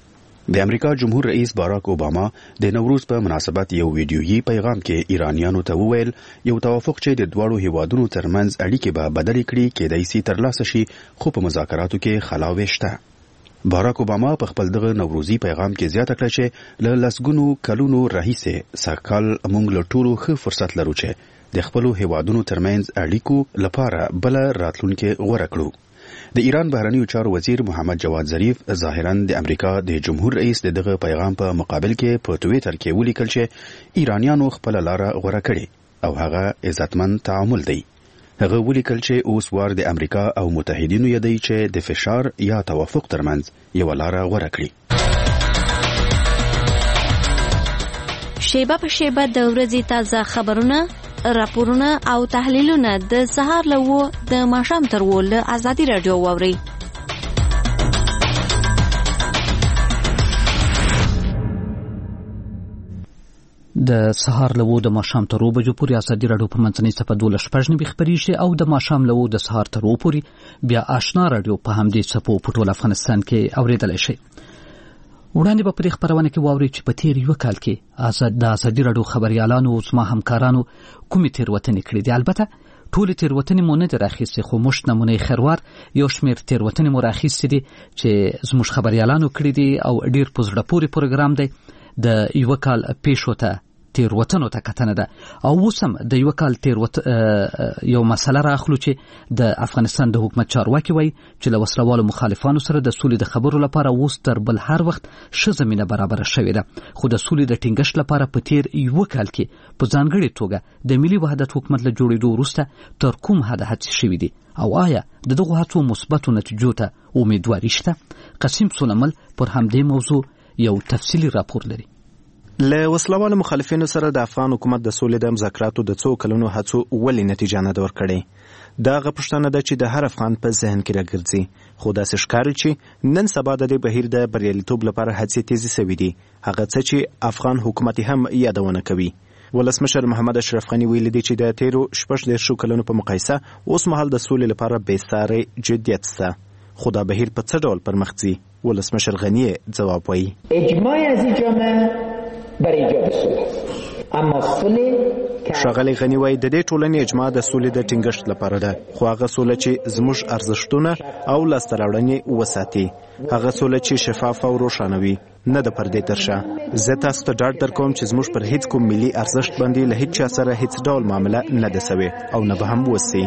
د امریکا جمهور رئیس باراک اوباما د نوروز په مناسبت یو ویډیويي پیغام کې ایرانیانو ته وویل یو توافق چې د دواړو هیوادونو ترمنځ اړیکې به بدلې کړي کېدای شي ترلاسه شي خو په مذاکراتو کې خلاوې شته. باراک اوباما په خپل دغه نوروزي پیغام کې زیاته کړه چې له لسګونو کلونو راهیسې سږکال موږ له ټولو ښه فرصت لرو چې د خپلو هیوادونو ترمنځ اړیکو لپاره بل راتلونکي غوره کړو. د ایران بهرنیو چارو وزیر محمد جواد ظریف ظاهرا د امریکا د جمهور رئیس دغه پیغام په مقابل کې په ټویټر کې ولیکل چې ایرانیانو خپل لار غوره کړې او هغه عزتمن تعامل دی. هغه ولیکل چې اوس وار د امریکا او متحدینو یدي چې د فشار یا توافق ترمنځ یو لار غوره کړي. شیبه په شیبه د ورځې تازه خبرونه، راپورونه او تحلیلونه د سهار له و د ماښام تر و له ازادي رادیو واوري. د سهار له و د ماښام تر و بجو پورې ازادي رادیو په منځنۍ صفحه دولس شپږ نوي خبريږي او د ماښام له و د سهار تر و پورې بیا آشنا رادیو په همدې صفحو په ټول افغانستان کې اوریدلای شي. وړاندې به په خبرونه کې واوري چې په تیر یو کال کې آزاد د ازادي رادیو خبريالانو او زما همکارانو کومې تیروتنې کړې دي. البته ټول تیروتنې مو نه راخیستې خو مشت نمونه خروار یو شمیر تیروتنې مو راخیستې دي چې زموږ خبريالانو کړې دي او ډیر په زړه پورې پروګرام دی. د یو کال پیښو ته تیروتنو ته کتنه ده او وسم د یو کال تیروت یو مسله راخلو چې د افغانستان د حکومت چارواکي وای چې له وسلوالو مخالفانو سره د سولې د خبرو لپاره اوس تر بل هر وخت ښه زمينه برابر شوې ده خو د سولې د ټینګښت لپاره په تیر یو کال کې په ځانګړي توګه د ملي وحدت حکومت له جوړېدو وروسته تر کوم حد هڅې شوې دي او آیا د دغه هڅو مثبتو نتیجو ته امیدواري شته؟ قسیم سولمل پر همدې موضوع یو تفصیلی راپور لري. له وسلوالو مخالفینو سره د افغان حکومت د سولې د مذاکراتو د څو کلونو هڅو ولې نتیجه نه ده ورکړې؟ دا غو پوښتنه ده چې د هر افغان په ذهن کې راګرځي خو داسې ښکاري چې نن سبا د دې بهیر د بریالیتوب لپاره هڅې تیزې سوي دي هغه څه چې افغان حکومت هم یادونه کوي. ولسمشر محمد اشرف غنی ویلي دی چې د تیرو شپږ دیرشو کلونو په مقایسه اوس مهال د سولې لپاره بېساري جدیت شته خو دا بهیر په څه ډول پرمخ ځي؟ ولسمشر غنی ځواب وایي اجماع از جامعه برای ایجاد صلح اما صلح ښاغلی غنی وایي د دې ټولنې اجماع د سولې د ټینګښت لپاره ده خو هغه سوله چې زموږ ارزښتونه او لاسته راوړنې وساتي هغه سوله چې شفاف او روښانه وي نه د پردې تر شا. زه تاسو ته ډاډ درکوم چې زموږ پر هیڅ کوم ملي ارزښت باندې له هیڅ چا سره هیڅ ډول معامله نه ده سوې او نه به هم وسي.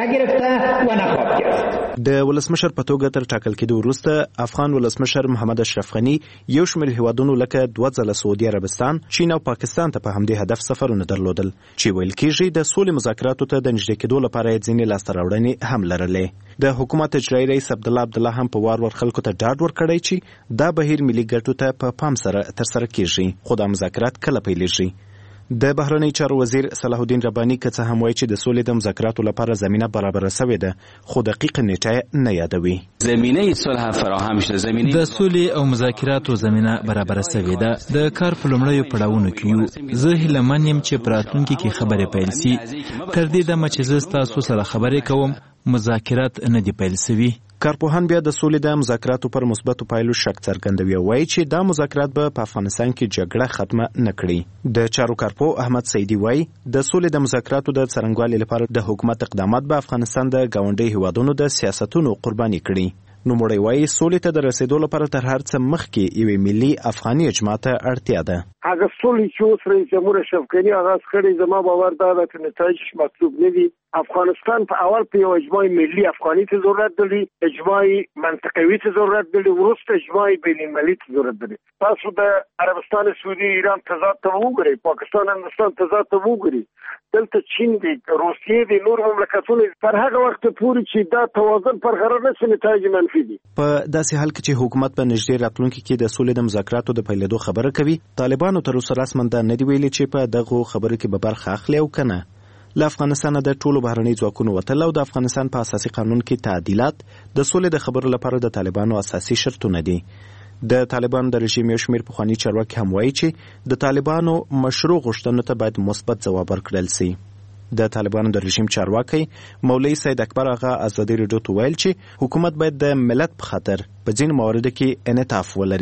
د ولسمشر په توګه تر ټاکل کېدو وروسته افغان ولسمشر محمد اشرف غنی یو شمېر هیوادونو لکه دوه ځله سعودي عربستان، چین او پاکستان ته په همدې هدف سفرونه درلودل چې ویل کېږي د سولې مذاکراتو ته د نږدې کېدو لپاره یې ځینې لاسته راوړنې هم لرلې. د حکومت اجرایي رئیس عبدالله عبدالله هم په وار ور خلکو ته ډاډ ورکړی چې دا بهیر ملي ګټو ته په پام سره ترسره کېږي خو دا مذاکرات کله پیلېږي. د بهرنی چارو وزیر صلاح الدین رباني که څه هم وایي چې د سولې د مذاکراتو لپاره زمینه برابره سوې ده خو دقیق نیټه نه یادوي. زمینه صلح فراهم شده، زمینه د سولې او مذاکراتو زمینه برابره سوې ده. د کار په لومړیو پړاوونو کې یو زه هیلهمن یم چې په راتلونکي کې خبرې پیل سي. تر دې دمه چې زه ستاسو سره خبرې کوم مذاکرات نه دي پیل سوي. کارپوهان بیا د سولې د مذاکراتو پر مثبتو پایلو شک څرګندوي او وایي چې دا مذاکرات به په افغانستان کې جګړه ختمه نه کړي. د چارو کارپو احمد سیدی وایي د سولې د مذاکراتو د څرنګوالي لپاره د حکومت اقدامات به افغانستان د ګاونډي هیوادونو د سیاستونو قرباني کړي. نو مړی وایي سولې ته د رسیدو لپاره تر هر څه مخکې یوې ملي افغاني اجماع ته اړتیا ده. هغه سولې چې اوس رئیس جمهور اشرف غني آغاز کړی زما باور دا ده چې نتایج مطلوب نه دي. افغانستان په اول په یو اجماع ملي افغاني ته ضرورت لري، اجماع منطقوي ته ضرورت لري، ورسته اجماع بین المللي ته ضرورت لري. تاسو د عربستان سعودي ایران تضاد ته وګورئ، پاکستان هندوستان تضاد ته وګورئ، دلته چین دی، روسیې دی، نور مملکتونه تر هغه وخت پورې چې دا توازن برقرار نه شي نتایج منفي دي. په داسې حال کې چې حکومت په نږدې راتلونکي کې د سولې د مذاکراتو د پیلېدو خبره کوي، طالبانو تر اوسه رسما دا نه دی ویلي چې په دغه خبرو کې به برخه اخلي او کنه. له افغانستانه د ټولو بهرنۍ ځواکونو وتل او د افغانستان په اساسي قانون کې تعدیلات د سولې د خبرو لپاره د طالبانو اساسي شرطونه دي. د طالبانو د رژیم یو شمېر پخواني چارواکي هم وایي چې د طالبانو مشروع غوښتنو ته باید مثبت ځواب ورکړل سي. د طالبانو د رژیم چارواکي مولوي سید اکبر آغا ازادي رادیو ته ویل چې حکومت باید د ملت په خاطر په ځینو مواردو کې انعطاف ولري.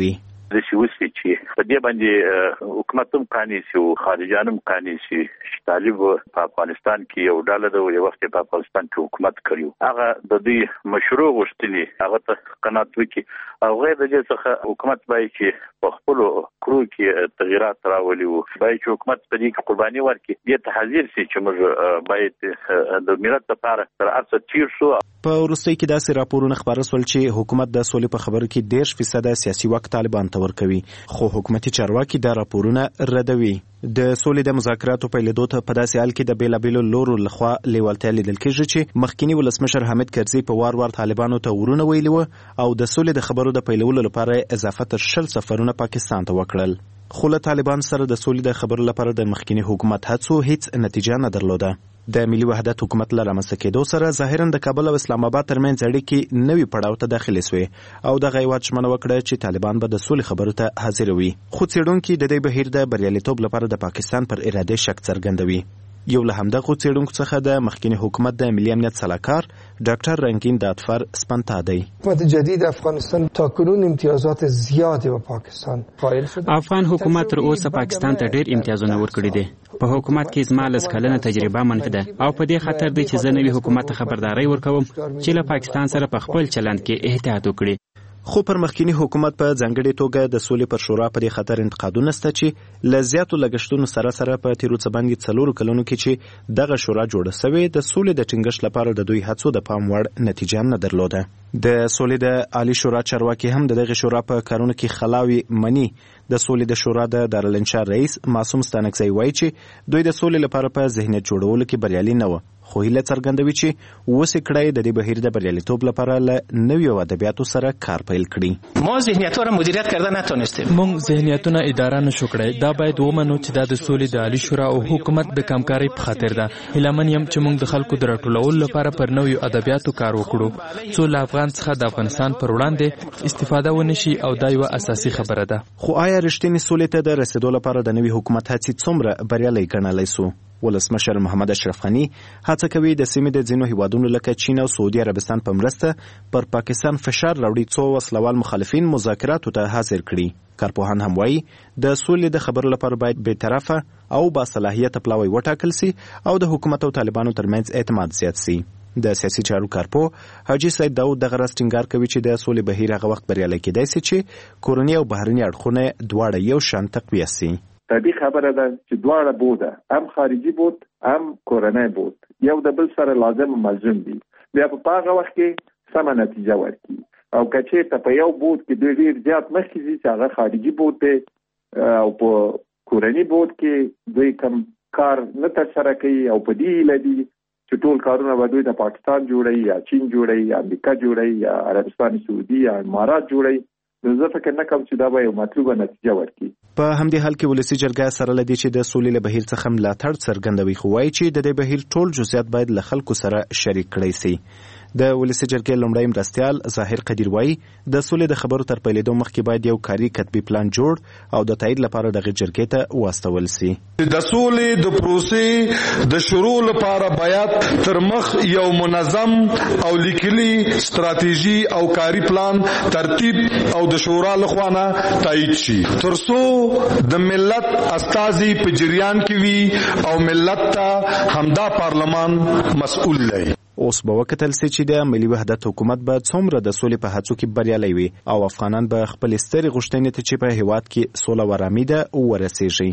د شي وسی چې په دې باندې حکومت هم قانع شي او خارجيان هم قانع شي چې طالب په افغانستان کې یو ډله د یو وخت په افغانستان کې حکومت کړیو هغه د دې مشروع غوښتنې هغه ته قناعت وکړي او غیر د دې څخه حکومت باید چې په خپل کړو کې تغیرات راولي او باید چې حکومت په دې کې قرباني ورکړي دې ته حاضر شي چې موږ باید د ملت لپاره تر ارڅ تیر شو. په وروستۍ کې داسې راپورونه خبره شول چې حکومت د سولې په خبرو کې ډېر فیصد سیاسي واک طالبان ته ورکوي خو حکومتي چارواکي دا راپورونه ردوي. د سولې د مذاکراتو پیلېدو ته په داسې حال کې د بیلابېلو لورو لخوا لیوالتیا لیدل کېږي چې مخکینی ولسمشر حامد کرزي په وار وار طالبانو ته ورونه ویلي وو او د سولې د خبرو د پیلولو لپاره اضافه تر شل سفرونه پاکستان ته وکړل خو له طالبان سره د سولې د خبرو لپاره د مخکینی حکومت هڅو هیڅ نتیجه نه درلوده. د ملي وحدت حکومت له رامنځته کېدو سره ظاهرا د کابل او اسلام آباد ترمنځ اړیکې نوي پړاو ته داخلي سوې او دغه هیواد ژمنه وکړه چې طالبان به د سولې خبرو ته حاضر وي خو څېړونکي د دې بهیر د بریالیتوب لپاره د پاکستان پر اراده شک څرګندوي. یو له همدغه څېړونکو څخه د مخکینی حکومت د ملي امنیت سلاکار ډاکټر رنگین دادفر سپنتا دی. حکومت جدید افغانستان تاکنون امتیازات زیادی به پاکستان قائل شده. افغان حکومت تر اوسه پاکستان ته ډېر امتیازونه ورکړي دي. په حکومت کې زما لس کلنه تجربه منفي ده او په دې خاطر دی چې زه نوي حکومت ته خبرداري ورکوم چې له پاکستان سره په خپل چلند کې احتیاط وکړي. خو پر مخکینی حکومت په ځانګړې توګه د سولې پر شورا پر خطر انتقادونه سته چې له زیاتو لګښتونو سره سره په تیرو څه باندې څلورو کلونو کې چې دغه شورا جوړه شوې د سولې د ټینګښت لپاره د دوی هڅو د پام وړ نتیجه نه درلوده. د سولې د عالی شورا چارواکي هم د دغه شورا په کارونو کې خلاوي مني. د سولې د شورا د دارالانشا رئیس معصوم ستانکزی وایي چې دوی د سولې لپاره په ذهنیت جوړولو کې بریالي نه و خو هیله څرګندوي چې وسې کړای د دې بهیر د بریالیتوب لپاره له نویو ادبیاتو سره کار پیل کړي. ما ذهنیت‌ها را مدیریت کردن نتونستیم. موږ ذهنیتونه اداره نشو کړای. دا باید ومنو چې دا د سولې د عالی شورا او حکومت د کمکارۍ په خاطر ده. هیلمن یم چې موږ د خلکو د راټولولو لپاره پر نویو ادبیاتو کار وکړو څو له افغان څخه د افغانستان پر وړاندې استفاده ونشي او دا یو اساسي خبره ده. خو آیا رښتینی سولې ته د رسیدو لپاره د نوي حکومت هڅې څومره بریالۍ ګڼلی سو؟ ولسمشر محمد اشرف غنی هڅه کوي د سیمې د ځینو هیوادونو لکه چین او سعودي عربستان په مرسته پر پاکستان فشار راوړي څو وسلوال مخالفین مذاکراتو ته حاضر کړي. کارپوهان هم وایي د سولې د خبرو لپاره باید بېطرفه او باصلاحیته پلاوی وټاکل سي او د حکومت او طالبانو ترمنځ اعتماد زیات سي. د سیاسي چارو کارپو حاجي سید داود دغه راز ټینګار کوي چې د سولې بهیر هغه وخت بریالی کېدای سي چې کورني او بهرني اړخونه دواړه یو شان تقویه سي. طبیعي خبره ده چې دواړه بوده هم خارجي بود هم کورنۍ بود یو د بل سره لازم ملزم دي بیا په هغه وخت کې سمه نتیجه ورکړي او که چېرته په یو بود کې دوی ډېر زیات مخکې ځي چې هغه خارجي بود دی او په کورني بود کې دوی کم کار نه ترسره کوي او په دې هیله دي چې ټول کارونه به دوی د پاکستان جوړوي یا چین جوړوي یا امریکا جوړوي یا عربستان سعودي یا امارات جوړوي زه فکر نه کوم چې دا به یو مطلوبه نتیجه ورکړي. په همدې حال کې ولسی جرګه سره لدی چې د سولې له بهیر څخه ملاتړ څرګندوي خو وایي چې د دې بهیر ټول جزئیات باید له خلکو سره شریک کړي سي. د ولسی جرګې لومړی مرستیال ظاهر قدیر وایي د سولې د خبرو تر پیلېدو مخکې باید یو کاري کتبي پلان جوړ او د تایید لپاره دغه جرګې ته واستول سي. د سولې د پروسې د شروع لپاره باید تر مخ یو منظم او لیکلي ستراتیژي او کاري پلان ترتیب او د شورا لخوا نه تایید شي ترڅو د ملت استازي په جریان کې وي او ملت ته همدا پارلمان مسؤل دی. اوس به وکتل سي چې د ملي وحدت حکومت به څومره د سولې په هڅو کې بریالی وي او افغانان به خپل سترې غوښتنې ته چې په هیواد کې سوله و ارامي ده ورسیږي.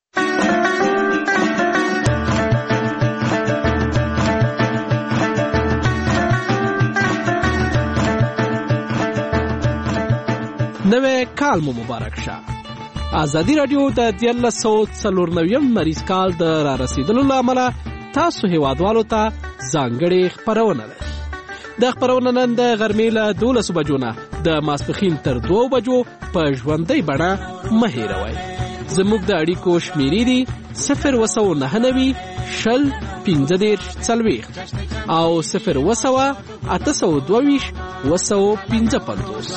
نوی کال مو مبارک شه. ازادي رادیو د دیارلس سوه څلور نویم مریض کال د را رسیدلو له امله تاسو هیوادوالو ته ځانګړې خپرونه ده. د خپرونه نن د غرمې له دولسو بجو نه د ماسپښین تر دوو بجو په ژوندۍ بڼه مه هېروئ. زموږ د اړیکو شمیرې دي صفر اووه سوه نهه نوي شل پنځه دېرش څلوېښت او صفر اووه سوه اته سوه دوه ویشت اووه سوه پنځه پنځوس.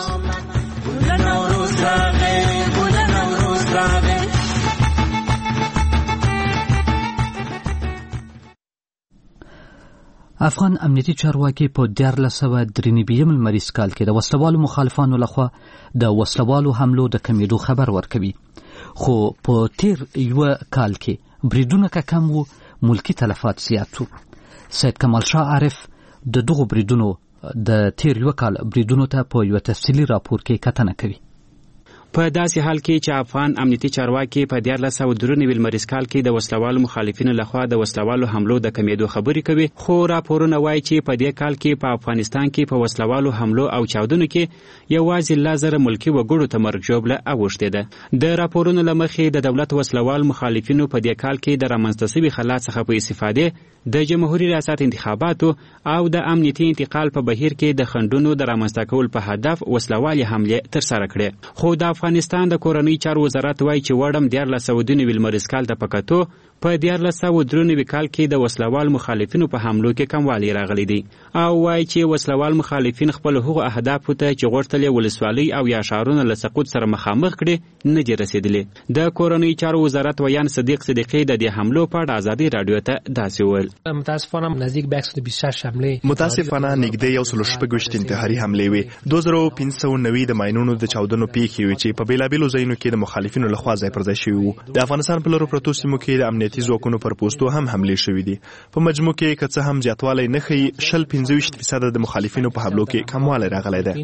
افغان امنیتي چارواکي په دیارلس سوه درې نوي لمریز کال کې د وسلوالو مخالفانو لخوا د وسلوالو حملو د کمیدو خبر ورکوي، خو په تیر یو کال کې بریدونه که کم وو، ملکی تلفات زیات وو. سید کمال شاه عارف د دغو بریدونو د تیر یو کال بریدونو ته په یو تفصیلي راپور کې کتنه کوي. په داسې حال کې چې افغان امنیتي چارواکي په دیارلس سوه درې نوي لمریز کال کې د وسلوالو مخالفینو لخوا د وسلوالو حملو د کمیدو خبرې کوي، خو راپورونه وایي چې په دې کال کې په افغانستان کې په وسلوالو حملو او چاودنو کې یوازې لس زره ملکي وګړو ته مرګ ژوبله اوښتې ده. د راپورونو له مخې د دولت وسلوال مخالفینو په دې کال کې د رامنځته سوي حالات څخه په استفادې د جمهوري ریاست انتخاباتو او د امنیتي انتقال په بهیر کې د خنډونو د رامنځته کول په هدف وسلوالې حملې ترسره کړې. خو د افغانستان د کورنۍ چارو وزارت وایي چې وړم دیارلس سوه دوه نوي لمریز کال ته په کتو په دیارلس سوه درې نوي کال کې د وسلوال مخالفینو په حملو کې کموالی راغلی دی، او وایي چې وسلوال مخالفین خپل هغو اهدافو ته چې غوښتل یې ولسوالۍ او یا ښارونه له سقوط سره مخامخ کړي نه دي رسېدلي. د کورنۍ چارو وزارت ویان صدیق صدیقي د دې حملو په اړه ازادي راډیو ته داسې وویل: متاسفانه نزدیک به صد و بیست و شش حمله متاسفانه نږدې یو سل و شپږ انتحاري حملې وې. دوه زره پنځه سوه نوي د ماینونو د چاودنو پیښې وې چې په بېلابېلو ځایونو کې د مخالفینو لخوا ځای پر ځای شوي وو. د افغانستان په لرو پرتو سیمو کې د امنیتي ځواکونو پر پوستو هم حملې شوي دي. په مجموع کې که څه هم زیاتوالی نه ښیي، شل پنځه ویشت فیصده د مخالفینو په حملو کې کموالی راغلی دی.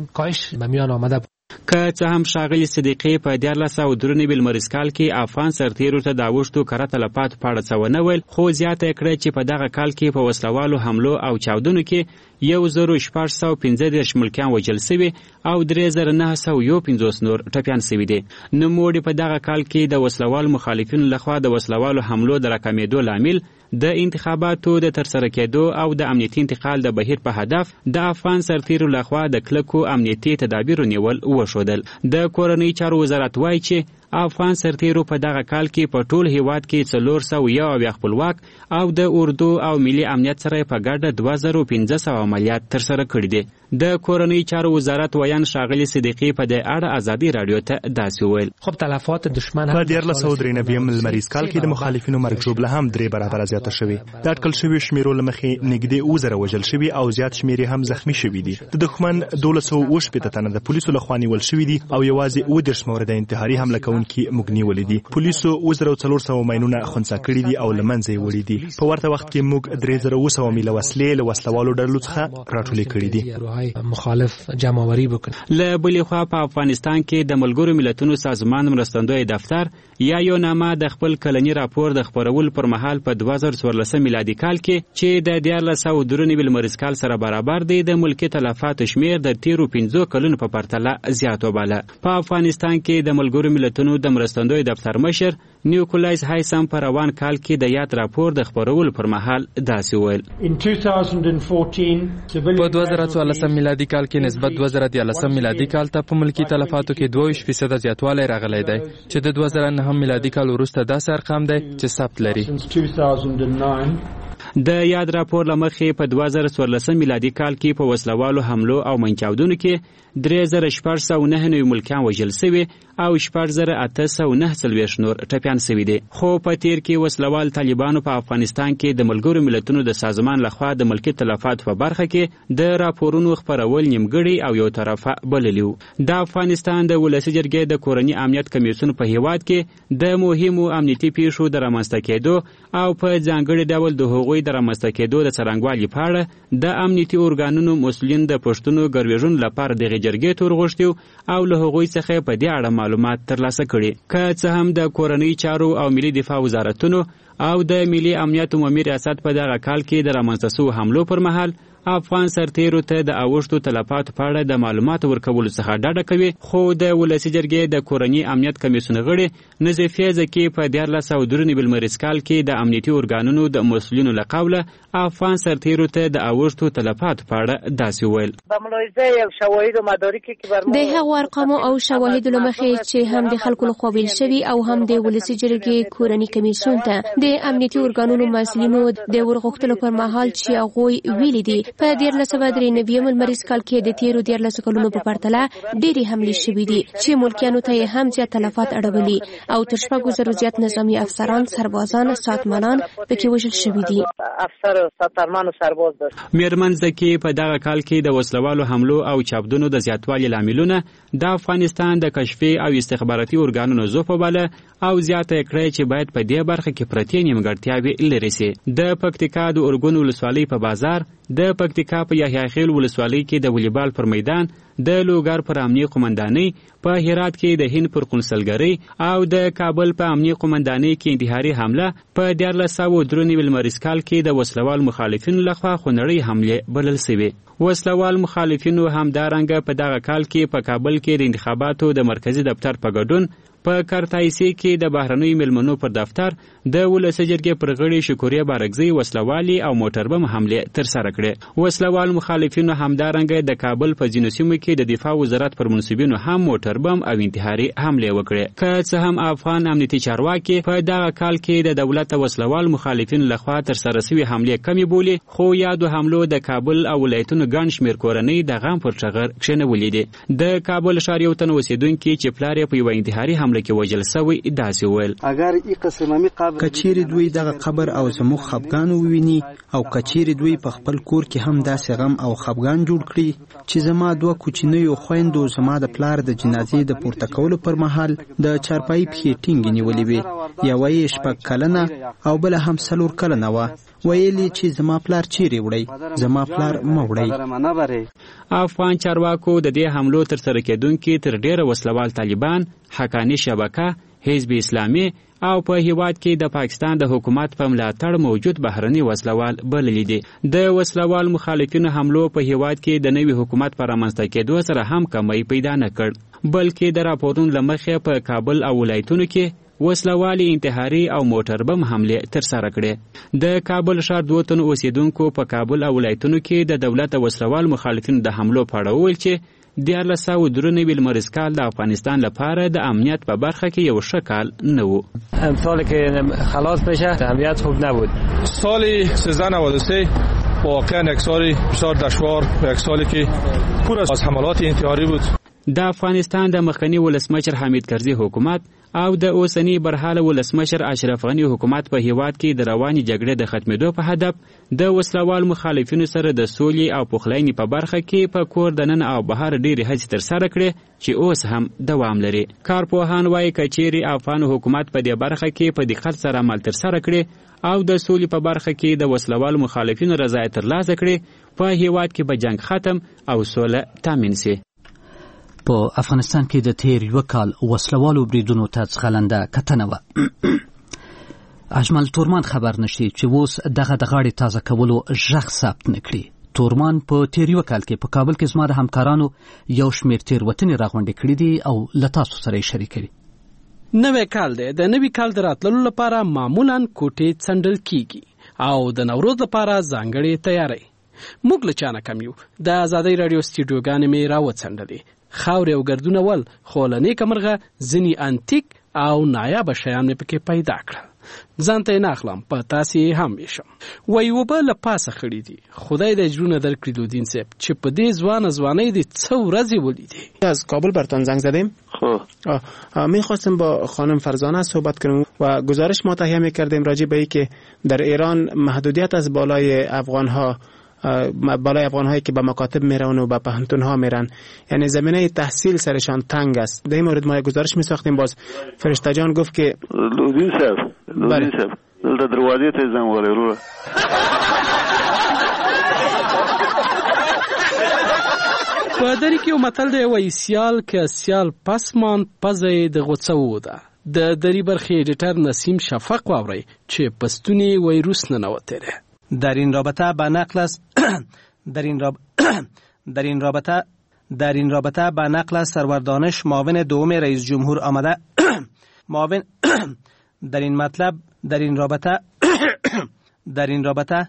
که څه هم ښاغلي صدیقي په دیارلس سوه درې نوي لمریز کال کې افغان سرتیرو ته د اوښتو کره تلفاتو په اړه څه ونه ویل، خو زیاته یې کړه چې په دغه کال کې په وسلوالو حملو او چاودنو کې یو زرو شپږ سوه پنځه دېرش ملکیان وژل سوي او درې زره نهه سوه یو پنځوس نور ټپیان سوي دي. نوموړي په دغه کال کې د وسلوالو مخالفینو لخوا د وسلوالو حملو د راکمېدو لامل د انتخاباتو د ترسره کېدو او د امنیتي انتقال د بهیر په هدف د افغان سرتیرو لخوا د کلکو امنیتي تدابیرو نیول وښودل. د کورنۍ چارو وزارت وایي چې افغان سرتیرو په دغه کال کې په ټول هیواد کې څلور سوه یو اویا خپلواک او د اردو او ملي امنیت سره په ګډه دوه زره پنځه سوه عملیات ترسره کړي دي. د کورنۍ چارو وزارت ویان ښاغلي صدیقي په دې اړه ازادي راډیو ته داسې وویل: خب تلفات دشمن په دیارلس سوه درې نوي لمریز کال کې د مخالفینو مرګ ژوبله هم درې برابره زیاته شوې. د اټکل شویو شمیرو له مخې نږدې اووه زره وژل شوي او زیات شمیر هم زخمي شوي دي. د دښمن دولس سوه اووه شپېته تنه د پولیسو لخوا نیول شوي دي او یوازې اووه دېرش مورده انتحاري حمله کوونکي موږ نیولي دي. پولیسو اووه زره څلور سوه ماینونه خنثی کړي دي او له منځه یې وړي دي. په ورته وخت کې موږ درې زره اووه سوه میله وسلې له وسلوالو ډلو څخه راټولې کړي دي. مخالف جمعواري وکړي. له بلې خوا په افغانستان کې د ملګرو ملتونو سازمان مرستندوی دفتر یا یو نامه د خپل کلني راپور د خپرولو پر مهال په دوه زره څوارلسم میلادي کال کې چې د دیارلس سوه درې نوي لمریز کال سره برابر دی د ملکي تلفاتو شمیر د تیرو پنځو کلونو په پرتله زیات وباله. په افغانستان کې د ملګرو ملتونو د مرستندوی دفتر مشر نیوکولایز هایسم په روان کال کې د یاد راپور د خپرولو پر مهال داسې ویل: په دوه زره څوارلسم میلادي کال کې نسبت دوه زره دیارلسم میلادي کال ته په ملکي تلفاتو کې دوه ویشت فیصده زیاتوالی راغلی دی چې د دوه زره نهم میلادي کال وروسته داسې ارقام دی چې ثبت لري. د یاد راپور له مخې په دوه زره څوارلسم میلادي کال کې په وسلوالو حملو او منچاودنو کې درې زره شپږ سوه نهه نوي ملکیان وژل سوي او شپږ زره اته سوه نهه څلوېښت نور ټپیان سوي دي. خو په تیر کې وسلوال طالبانو په افغانستان کې د ملګرو ملتونو د سازمان لخوا د ملکي تلفاتو په برخه کې د راپورونو خپرول نیمګړي او یو طرفه بللي وو. د افغانستان د ولسي جرګې د کورني امنیت کمیسیون په هیواد کې د مهمو امنیتي پیښو د رامنځته کېدو او په ځانګړي ډول د هغوی د رامنځته کېدو د څرنګوالي په اړه د امنیتي ارګانونو مسؤلین د پښتنو ګرویژنو لپاره دغې جرګې ته ورغوښتي او له هغوی څخه په دې اړه معلومات ترلاسه کړي. که څه هم د کورنۍ چارو او ملي دفاع وزارتونو او د ملي امنیت عمومي ریاست په دغه کال کې د رامنځته شوو حملو پر مهال افغان سرتیرو ته د اوښتو تلفاتو په اړه د معلوماتو ورکولو څخه ډډه کوي، خو د ولسي جرګې د کورني امنیت کمیسیون غړي نظیفې زکي په دیارلس سوه درې نوي لمریز کال کې د امنیتي ارګانونو د مسؤلینو له قوله افغان سرتیرو ته د اوښتو تلفاتو په اړه داسې ویل: د هغو ارقامو او شواهدو له مخې چې هم د خلکو لخوا ویل شوي او هم د ولسي جرګې کورني کمیسیون ته د امنیتي ارګانونو مسؤلینو د ورغوښتلو پر مهال چې هغوی ویلي دي په دیارلس سوه درې نوي لمریز کال کې د تیرو دیارلسو کلونو په پرتله ډېرې حملې شوي دي چې ملکیانو ته یې هم زیات تلفات اړولي او تر شپږو زرو زیات نظامي افسران، سربازان، ساتمانان پکې وژل شوي دي. افسر ساترمان او سرباز داشت. میرمنځ کې په دغه کال کې د وسلوالو حملو او چاودنو د زیاتوالي لاملونه د افغانستان د کشفي او استخباراتي ارګانونو زوفوباله او زیاته کړې چې باید په دې برخه کې پرتې نیمګړتیاوې لري سي. د پکتیکا د ارګون ولسوالۍ په بازار، د پکتیکا په یحیی خیل ولسوالۍ کې د والیبال پر میدان، د لوګر پر امنیه قومندانۍ، په هرات کې د هند پر قونسلګرۍ او د کابل په امنیه قومندانۍ کې انتحاري حمله، په دیارلس سوه درې نوي لمریز کال کې د وسلوال مخالفینو لخوا خونړۍ حمله بلل شوې. وسلوال مخالفینو همدارنګه په دغه کال کې په کابل کې د انتخاباتو د مرکزی دفتر په ګډون، په کارتایسي کې د بهرنیو مېلمنو پر دفتر د ولسی جرګې پر غړي شکوریا بارګزی وسلوالي او موټر بم حمله تر سره کړې. وسلوال مخالفینو همدارنګه د کابل په ځینو سیمو کې د دفاع وزارت پر منصبینو هم موټر بم او انتحاري حمله وکړې. که څه هم افغان امنیتي چارواکي په دغه کال کې د دولت وسلوال مخالفینو لخوا تر سره شوی حمله کمی بولي، خو یادو حملو د کابل او ولایتونو ګڼ شمېر کورنۍ د غم پر ټغر کښېنولې دي. د کابل ښار یو تن اوسېدونکي چې پلار یې په یوه انتحاري حمله کې وژل شوی داسې وویل: اگر ای قسمامي قبر کچېرې دوی دغه قبر او زموږ خفګان وویني او کچېرې دوی په خپل کور کې هم داسې غم او خفګان جوړ کړي چې زما دوه کوچنیو خویندو زما د پلار د جنازې د پورته کولو پر مهال د چارپایي پښې ټینګې نیولې وې. یوه یې شپږ کلنه او بله هم څلور کلنه وه. ویلي چې زما پلار چیرې وړی، زما پلار مه وړی. افغان چارواکو د دې حملو تر سره کېدونکي تر ډیره وسلوال طالبان، حقاني شبکه، حزب اسلامي او په هیواد کې د پاکستان د حکومت په ملاتړ موجود بهرني وسلوال بللي دي. د وسلوال مخالفینو حملو په هیواد کې د نوي حکومت پر رامنځته کېدو سره هم کمی پیدا نه کړ، بلکې د راپورونو له مخې په کابل او ولایتونو کې وسلوالي انتحاري او موټر بم حمله تر سره کړې. د کابل ښار دوه تنو اوسېدونکو په کابل او ولایتونو کې د دولت وسلوال مخالفینو د حملو په اړه وویل چې دیارلس سوه درې نوي لمریز کال د افغانستان لپاره د امنیت په برخه کې یو ښه کال نه و. سالی که خلاص بشه امنیت خوب نبود. سال سیزده نود و سه واقعا یک سال بسیار دشوار و یک سالی که پر از حملات انتحاری بود. د افغانستان د مخکنی ولسمشر حمید کرزي حکومت او د اوسنی برحاله ولسمشر اشرف غنی حکومت په هیواد کې د رواني جګړې د ختمېدو په هدف د وسلوال مخالفینو سره د سولې او پخلاینې په برخه کې په کور دننه او بهر ډېرې هڅې تر سره کړې چې اوس هم دوام لري. کارپوهان وایي که چیرې افغان حکومت په دې برخه کې په دقت سره عمل تر سره کړي او د سولې په برخه کې د وسلوال مخالفینو رضایت ترلاسه کړي، په هیواد کې به جنگ ختم او سوله تامین شي. په افغانستان کې د تیر یو کال وسلوالو بریدونو ته ځغلنده کتنه وه. اجمل تورمان خبر نشي چې اوس دغه د غاړې تازه کولو غږ ثبت نه کړي. تورمان په تیر یو کال کې په کابل کې زما د همکارانو یو شمېر تېروتنې راغونډې کړي دي او له تاسو سره یې شریکوي. نوی کال دی. د نوي کال د راتللو لپاره معمولا کوټې څنډل کیږي او د نوروز لپاره ځانګړې تیاری. موږ له چا نه کم یو. د ازادۍ راډیو سټوډیوګانې مې راوڅنډلې، خاورې او ګردونه ول، خو له نیکه مرغه ځینې انتیک او نایابه شیان مې پکې پیدا کړل. ځان ته یې نه اخلم، په تاسې یې هم ویشم. وایي اوبه له پاسه خړې دي. خدای دې اجرونه درکړي لودین صاحب چې په دې ځوانه ځوانۍ دې څه ورځې ولیدې. از کابل برتان زنگ زدیم. خب میخواستم با خانم فرزانه صحبت کنم و گزارش ما تهیه میکردیم راجع به اینکه در ایران محدودیت از بالای افغانها بالای افغان‌هایی که به مکاتب میرن و به پوهنتون‌ها میرن، یعنی زمینه تحصیل سرشان تنگ است. در این مورد ما گزارش می‌ساختیم، باز فرشته جان گفت که لودین صاحب لودین صاحب دلته دروازې ته زنګ ورغلو. په دری کې یو متل دی وایي سیال که سیال پسمان پزې د غوڅو ده. د دری برخې ایډیټر نسیم شفق واوري چې پستونی وایروس نه نوتره. در این رابطه به نقل است در این راب... در این رابطه در این رابطه به نقل از سرور دانش معاون دوم رئیس جمهور آمده معاون در این مطلب در این رابطه در این رابطه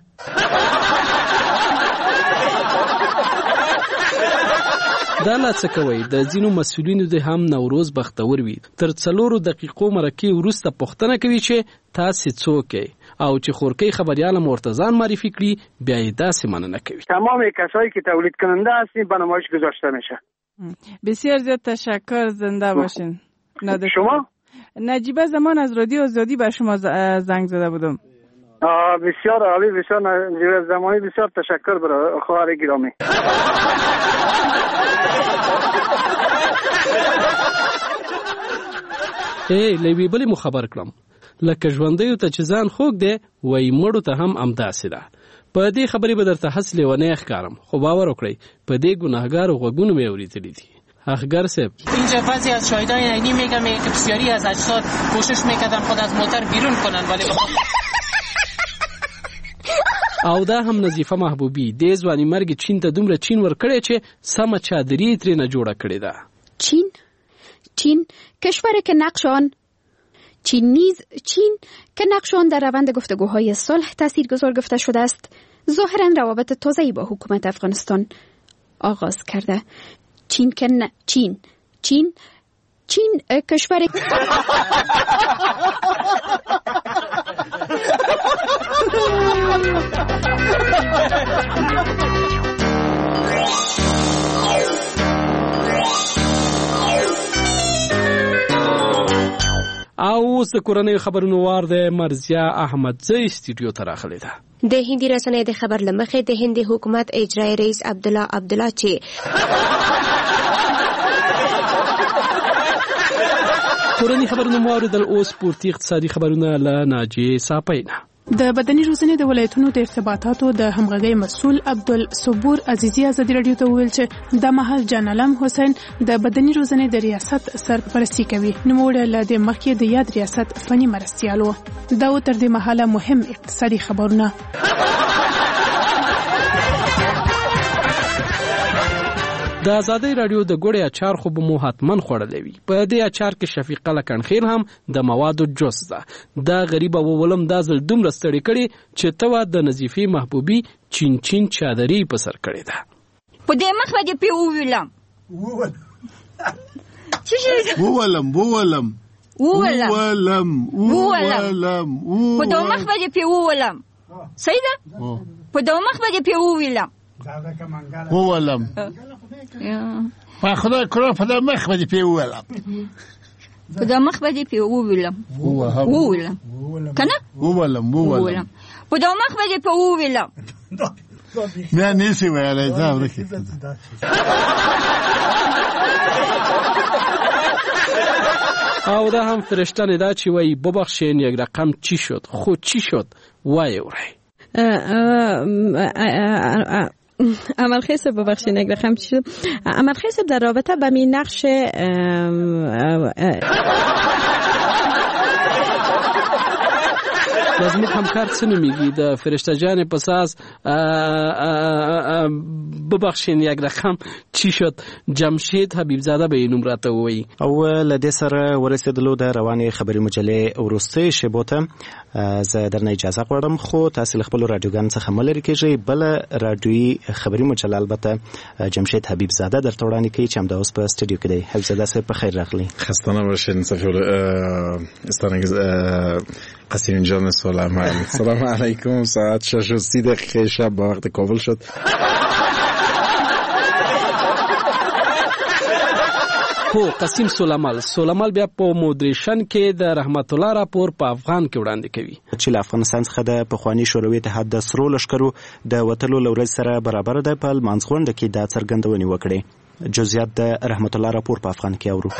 دا لا څه کوي. د ځینو مسؤلینو د هم نوروز بختور وي. تر څلورو دقیقو مرکې وروسته پوښتنه کوي چې تاسې څوک یې او چې خورکی خبریال مرتضان معرفی کړي بیا یې داسې مننه کوي. تمام کسایی که تولید کننده هستین به نمایش گذاشته میشه. بسیار زیاد تشکر، زنده باشین. شما نجیبه زمان از رادیو آزادی به شما زنگ زده بودم. بسیار عالی، بسیار نجیبه زمانی، بسیار تشکر برای خواهر گرامی. ای لوی بلی مو خبر کړم لکه ژوندیو ته چې ځان خوږ دی وای مړو ته هم امداسې ده. په دې خبرې به درته هسې لیونی ښکارم خو باور وکړئ په دې ګناهګارو غوږونو مې اورېدلي دي. اخگر صاحب اینجا بعضی از شاهدان عینی میگم که بسیاری از اجساد کوشش میکردن خود از موتر بیرون کنن ولی او دا هم نظیفه محبوبی د ځواني مرګ چین ته دومره چین ورکړی چې سمه چادري ترې نه جوړه کړې ده. چین چین کشوری که نقش آن چین نیز چین که نقش آن در روند گفتگوهای صلح تاثیرگذار گفته شده است ظاهرا روابط تازه‌ای با حکومت افغانستان آغاز کرده. چین که نه چین چین چین کشوری او اوس د کورنۍ خبرونو وار د مرزیا احمدزی استودیو ته راغلی ده. د هندي رسنۍ د خبر لمخې د هندي حکومت اجرایی رئیس عبدالله عبدالله چې کورنۍ خبرونو مواردل اوس پورتي اقتصادي خبرونه له ناجیې ساپینه. د بدني روزنې د ولایتونو د ارتباطاتو د همغږۍ مسؤل عبدالصبور عزیزی ازادي راډیو ته وویل چې د مهال جان علم حسین د بدني روزنې د ریاست سرپرستی کوي. نوموړی له دې مخکې د یاد ریاست فني مرستیال و. دا و تر دې مهاله مهم اقتصادي خبرونه. د ازادۍ راډیو د ګوړې اچار خو به مو حتمن خوړلی وي. په دې اچار کې شفیقه لکنخیل هم د موادو جز ده. دا غریبه وولم دا ځل دومره ستړې کړې چې ته وا د نظیفې محبوبي چین چین چادري په سر کړې ده. په دې مخ به دې پې وولم وولم وولم وولم وولم په دې مخ به دې پې وولم صحیح ده په دې مخ به دې پې وولم وولم ما خدای کرا په دې مخ به دې پې وولم په دې مخ به دې پې وولم وولم کنه وولم وولم په دې مخ به دې پې وولم نه نسی ویلای دا ورکی او دا هم فرشتن دا چی وی ببخشین یک رقم چی شد خود چی شد وای اورای عمل خیص ببخشین یک رقم چی شد عمل خیص در رابطه با می نقش لازم همکار څه نومیږي د فرشته جان په ساز ببخشین یک رقم چی شد جمشید حبیب زاده به نوم راته وایي. او لدې سره ورسېدلو د روانې خبري مجلې وروستۍ شیبو ته زه درنه اجازه غواړم خو تاسو له خپل رادیوګان څخه ملري کېږئ بل رادیوي خبري مجله البته جمشید حبیب زاده درته وړاندې کوي چې همدا اوس په استودیو کې دی. حبیب زاده صاحب په خیر راغلی. خسته نباشین صفیول استانگیز قاسم جان سلام سلام علیکم. ساعت شش و سی دقیقه شب با وقت کابل شد. خو قاسم سولمال سولمال بیا په مودریشن کې د رحمت الله راپور په افغان کې وړاندې کوي چې له افغانستان څخه د پخوانی شوروي اتحاد د سرو لښکرو د وتلو لوري سره برابر ده په لمانځغونډه کې د څرګندونې وکړي. جزئیات د رحمت الله راپور په افغان کې اورو.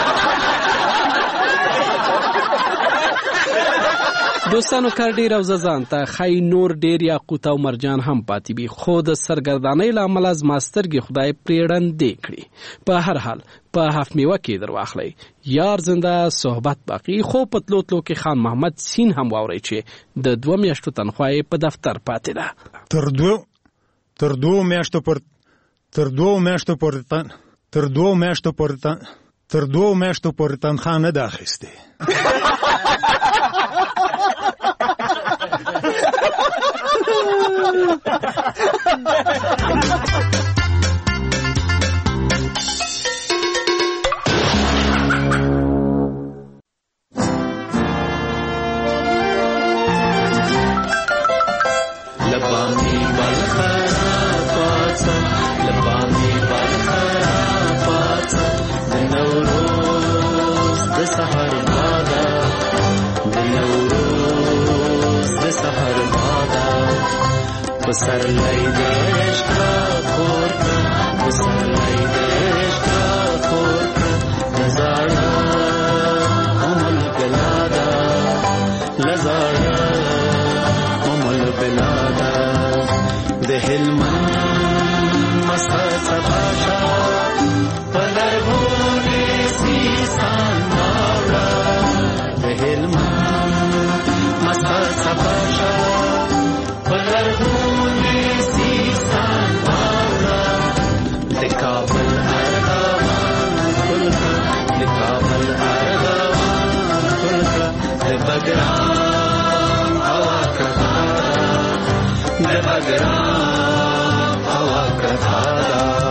دوستانو کار ډیر او ځان ته خای نور ډیر یاقوت او مرجان هم پاتې وي خو د سرګردانۍ له امله زما سترګې خدای پرېړندې کړي. په هر حال په هفت میوه کې در واخلئ یار زنده صحبت باقي. خو په تلو تلو کې خان محمد سین هم واورئ چې د دوه میاشتو تنخواه یې په دفتر پاتې ده. تر دوه تر دوه میاشتو پر تر دوه میاشتو پر تر دوه میاشتو پر تر دوه میاشتو پر تنخواه نه ده اخیستې. سحر باد اربادا پسرلی د عشق پورته پسرلی د عشق پورته لزاړه ام البلادا لزاړه ام البلادا د هلمند مسا صفاشا پلرغونې سیستان ناوړه د هلمند مسا صفاشا پلرغونې سیستان ناوړه د کابل ارغوان ګلکه د کابل ارغوان ګلکه د بګرام هوا کړه د بګرام هوا کړه